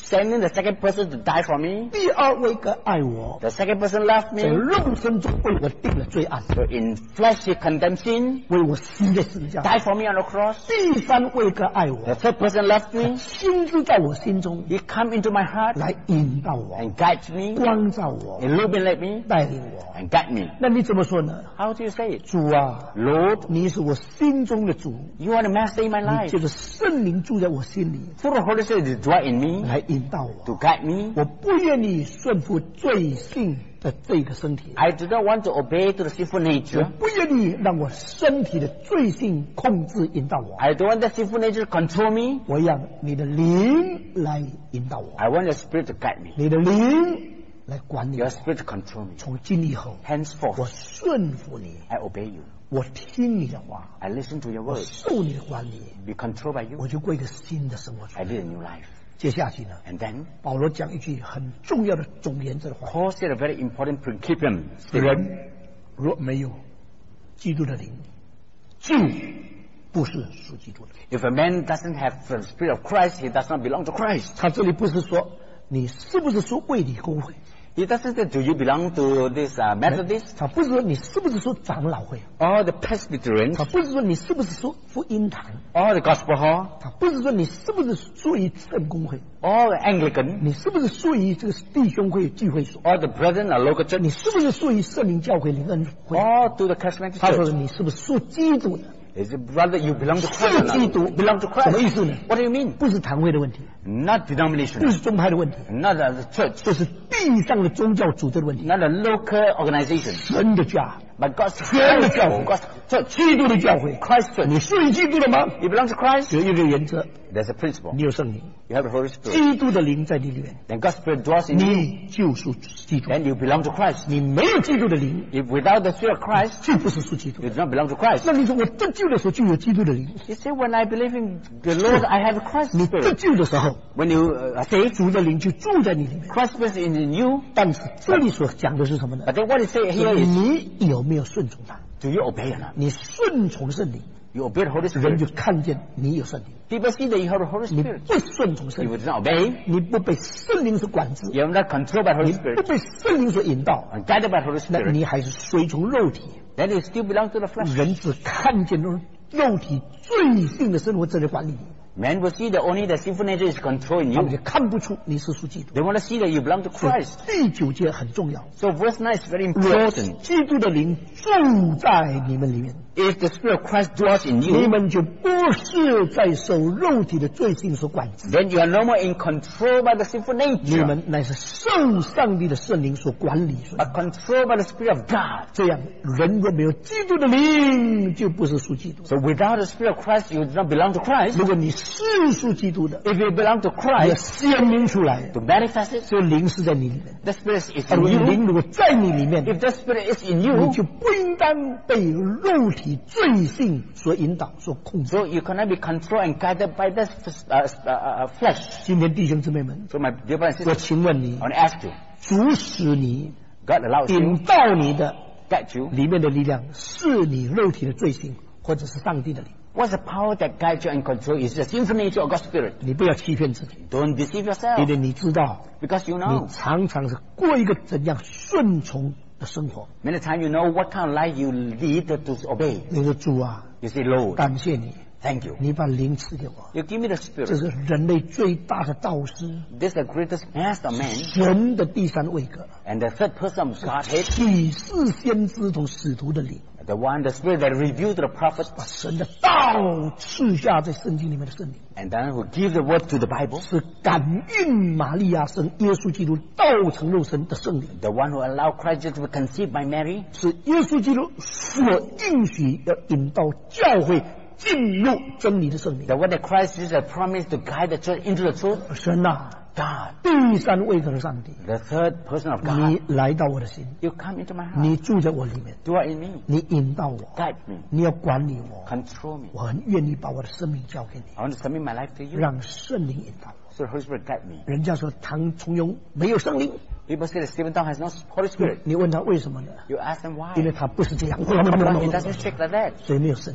sending the second person to die for me. 第二位个爱我， The second person loved 在 me. 肉身中为我定了罪案， So in flesh he condemned sin, 为我死在十字架。 died for me on the cross. 第三位个爱 The 我， third person loved me. 亲自在我心中 He come into my heart 来引导我、 and guide me, 光照我、 illuminate me, 带领我。 and guide me. 那你怎么说呢？ How do you say it? 主啊， Lord, 你是我心中的主， you are the master in my 你 life. 就是圣灵住在我心里， Through the Holy Spirit to dwell in me, 来引导我。 to guide me. 我不愿意顺服罪性的这个身体， I do not want to obey to the sinful 我 nature. 不愿意让我身体的罪性控制引导我。 I don't want the sinful nature to control me. 我让你的灵来引导我， I want the Spirit to guide me. 你的灵来管理 Your 我。 Spirit to control me. 从今以后，我 Henceforth, 顺服你， I obey you. 我听你的话， I listen to your 我 words. 受你的管理， Be controlled by 我 you. 就过一个新的生活出 I 来。 live a new life. 接下去呢， And then, 保罗讲一句很重要的总原则的话： Paul said a very important principle. 人若没有基督的灵，就不是属基督的。 If a man doesn't have the Spirit of Christ, he does not belong to Christ. 他这里不是说你是不是说卫理公会， He doesn't say, do you belong to this Methodist 他不是说你是不是说长老会， or the Presbyterians 他不是说你是不是说福音堂， or the Gospel Hall 他不是说你是不是属于圣公会， or the Anglican 你是不是属于这个弟兄会聚会所， or the Brethren or local church 你是不是属于圣灵教会灵恩会？ or to the Charismatic 他说 church. 你是不是属基督的？ Is it brother you belong to Christ? 属 or 基 not? 督 Belong to 什么 Christ. 意思呢？ What do you mean? 不是堂会的问题， Not 不 denomination, 是宗派的问题， not the church, 这是地上的宗教组织的问题。 not a local organization, 神的家， but God's 神的教 church. 会 God's church. 基督的教会， Christ's church. 你属于基督的吗？ You belong to Christ? 有一个原则， There's a principle. 你有圣灵， You have the Holy Spirit. 基督的灵在你里面， Then God's Spirit dwells in you. 你就属基督。 Then you belong to Christ. 你没有基督的灵， If without the Spirit of Christ, 就不是属基督 you。do not belong to Christ. 那你说我得救的时候就有基督的灵， You say, when I believe in the Lord, I have Christ's 你得 Spirit. 救的时候， When you say 主的灵就住在你里面。 Christ's Spirit is in you, 但是这里所讲的是什么呢？ but then what it say here is, 你有没有顺从他？ do you obey or not? 你顺从圣灵， You obey the Holy 人 Spirit. 就看见你有圣灵； People see that you have the Holy 你 Spirit. 不顺从圣 You 灵， do not obey. 你不被圣灵所管制， You are not controlled by the 你 Holy 不 Spirit 被圣灵所引导， and guided by the Holy 那 Spirit. 你还是随从肉体。 Then you still belong to the flesh. 人只看见肉体罪性的生活在这管理你， Men will see that only the sinful nature is controlling 他们就 you. 看不出你是属基督。 They want to see that you belong to 所以 Christ. 第九节很重要， So verse 9 is very 若 important. 基督的灵住在你们里面， If the Spirit of Christ dwells in 你 you, 们就不是在受肉体的罪性所管制， then you are no more in control by the sinful 你 nature, 们乃是受上帝的圣灵所管理。所以 but controlled by the Spirit of God. 这样，人若没有基督的灵，就不是属基督。 So without the Spirit of Christ, you do not belong to Christ. 如果你是属基督的， If you belong to 你要 Christ, 显明出来， to manifest it, 这个灵是在你里面。 the Spirit is 如 in 果 you. 灵如果在你里面， If the Spirit is in 你 you, 就不应当被肉体罪性所引导、所控制。 so you cannot be controlled and guided by the flesh. 今天弟兄姊妹们， So my dear brothers and 我 sisters, 请问你 I，want to ask you, 主使你 God allows you, 引导你的 guide you. 里面的力量，是你肉体的罪性，或者是上帝的灵。 What's the power that guides you and controls you? Is the sinful nature of God's Spirit. 你不要欺骗自己， Don't deceive 因 yourself, 为你知道， because you 你 know. 常常是过一个怎样顺从的生活。 Many times you know what kind of life you lead to obey. 你说主啊， You say, Lord, 感谢你， thank you. 你把灵赐给我， You give me the 这 Spirit. 是人类最大的导师， This is the greatest master man 神的第三位格， and the third person of Godhead, 启示先知同使徒的灵， the one, the Spirit that revealed to the 把 prophets 神的道赐下在圣经里面的圣灵， and then who give the word to the Bible. 是感孕玛利亚生耶稣基督道成肉身的圣灵， The one who allowed Christ Jesus to be conceived by Mary. 是耶稣基督所应许要引导教会进入真理的圣灵。 The one that Christ Jesus promised to guide the church into the truth. 神啊， God, 第三位格的上帝， the third person of 你 God. 来到我的心， You come into my heart. 你住在我里面， Dwell in me. 你引导我， Guide me. 你要管理我， Control me. 我很愿意把我的生命交给你， I want to submit my life to you. 让圣灵引导我。 So the Holy Spirit guide me. 人家说唐崇庸没有圣灵， People say that Stephen Tong has no Holy Spirit. 你问他为什么呢？ You ask them 因为 why. 他不是这样， He doesn't shake like that. 所以没有圣灵。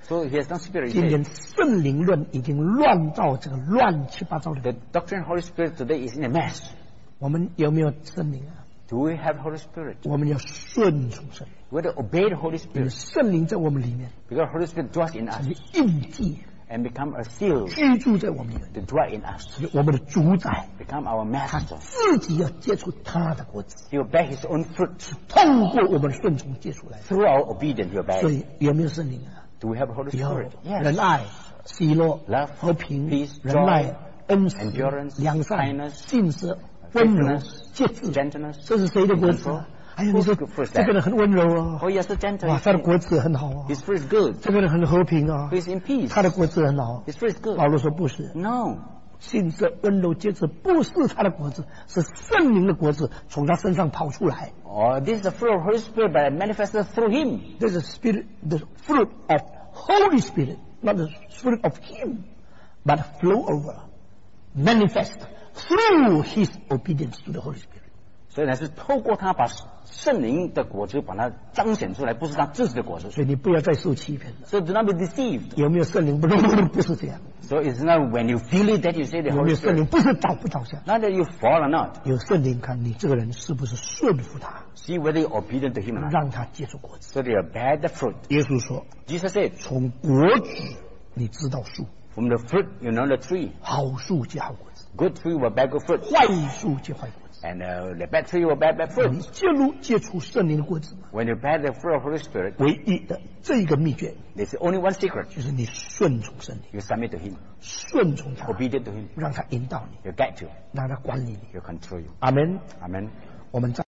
So he has no spirit. 今天圣灵论已经乱到这个乱七八糟的。 The doctrine of Holy Spirit today is in a mess. 我们有没有圣灵啊？ Do we have Holy Spirit? 我们要顺从圣灵， We have to obey the Holy 因为 Spirit 圣灵在我们里面 because Holy Spirit dwells in 成 us 为印记， and become a seal 居住在我们里面， to dwell in us, 成为我们的主宰。 become our 他 master. 自己要结出他的果子， He will bear his own fruit 透过我们的顺从结出来。 through our obedience. He will bear. 所以有没有圣灵啊？ Do we have the Holy 有 Spirit? 仁 Yes. 爱、喜乐、 Love, 和平、 peace, 仁爱 joy,、 恩慈、 endurance, 良善、 kindness, 信实、温柔 faithfulness,、 节制， Gentleness. 这是谁的果子啊？哎呀，你说 Who's good fruit 这个人很温柔啊， Oh, yes, so gentle. 哇，他的果子很好啊， His fruit is good. 这个人很和平啊， He's in peace. 他的果子很好。 His fruit is good. 保罗说不是， No. 信实、温柔、节制不是他的果子，是圣灵的果子从他身上跑出来。 Oh, this is the fruit of Holy Spirit, but manifested through him. This is spirit, the fruit of Holy Spirit, not the fruit of Him, but flow over, manifest through His obedience to the Holy Spirit. 所以呢，是透过他把圣灵的果子把它彰显出来，不是他自己的果子。 所以你不要再受欺骗了。 So do not be deceived. 有没有圣灵？不是这样。 So it's not when you feel it that you say the 有没 Holy 有圣灵？ Spirit. 不是倒不倒下。 Not that you fall or not. 有圣灵，看你这个人是不是顺服他， See whether you're obedient to him or not. 让他结出果子。 So they are bear the fruit. 耶稣说 Jesus said,：“ 从果子你知道树， from the fruit you know the tree. 好树结好果子， Good tree will bear good fruit. 坏树结坏果子。 And the bad tree will bear bad 你 fruit. 结出圣灵的果子吗？ When you bear the fruit of Holy Spirit, 唯一的这一个秘诀 there's only one secret. 就是你顺从圣灵， You submit to him. 顺从他， Obedient to him. 让他引导你， You get to. 让他管理你。 You control you. 阿门。 Amen. 我们再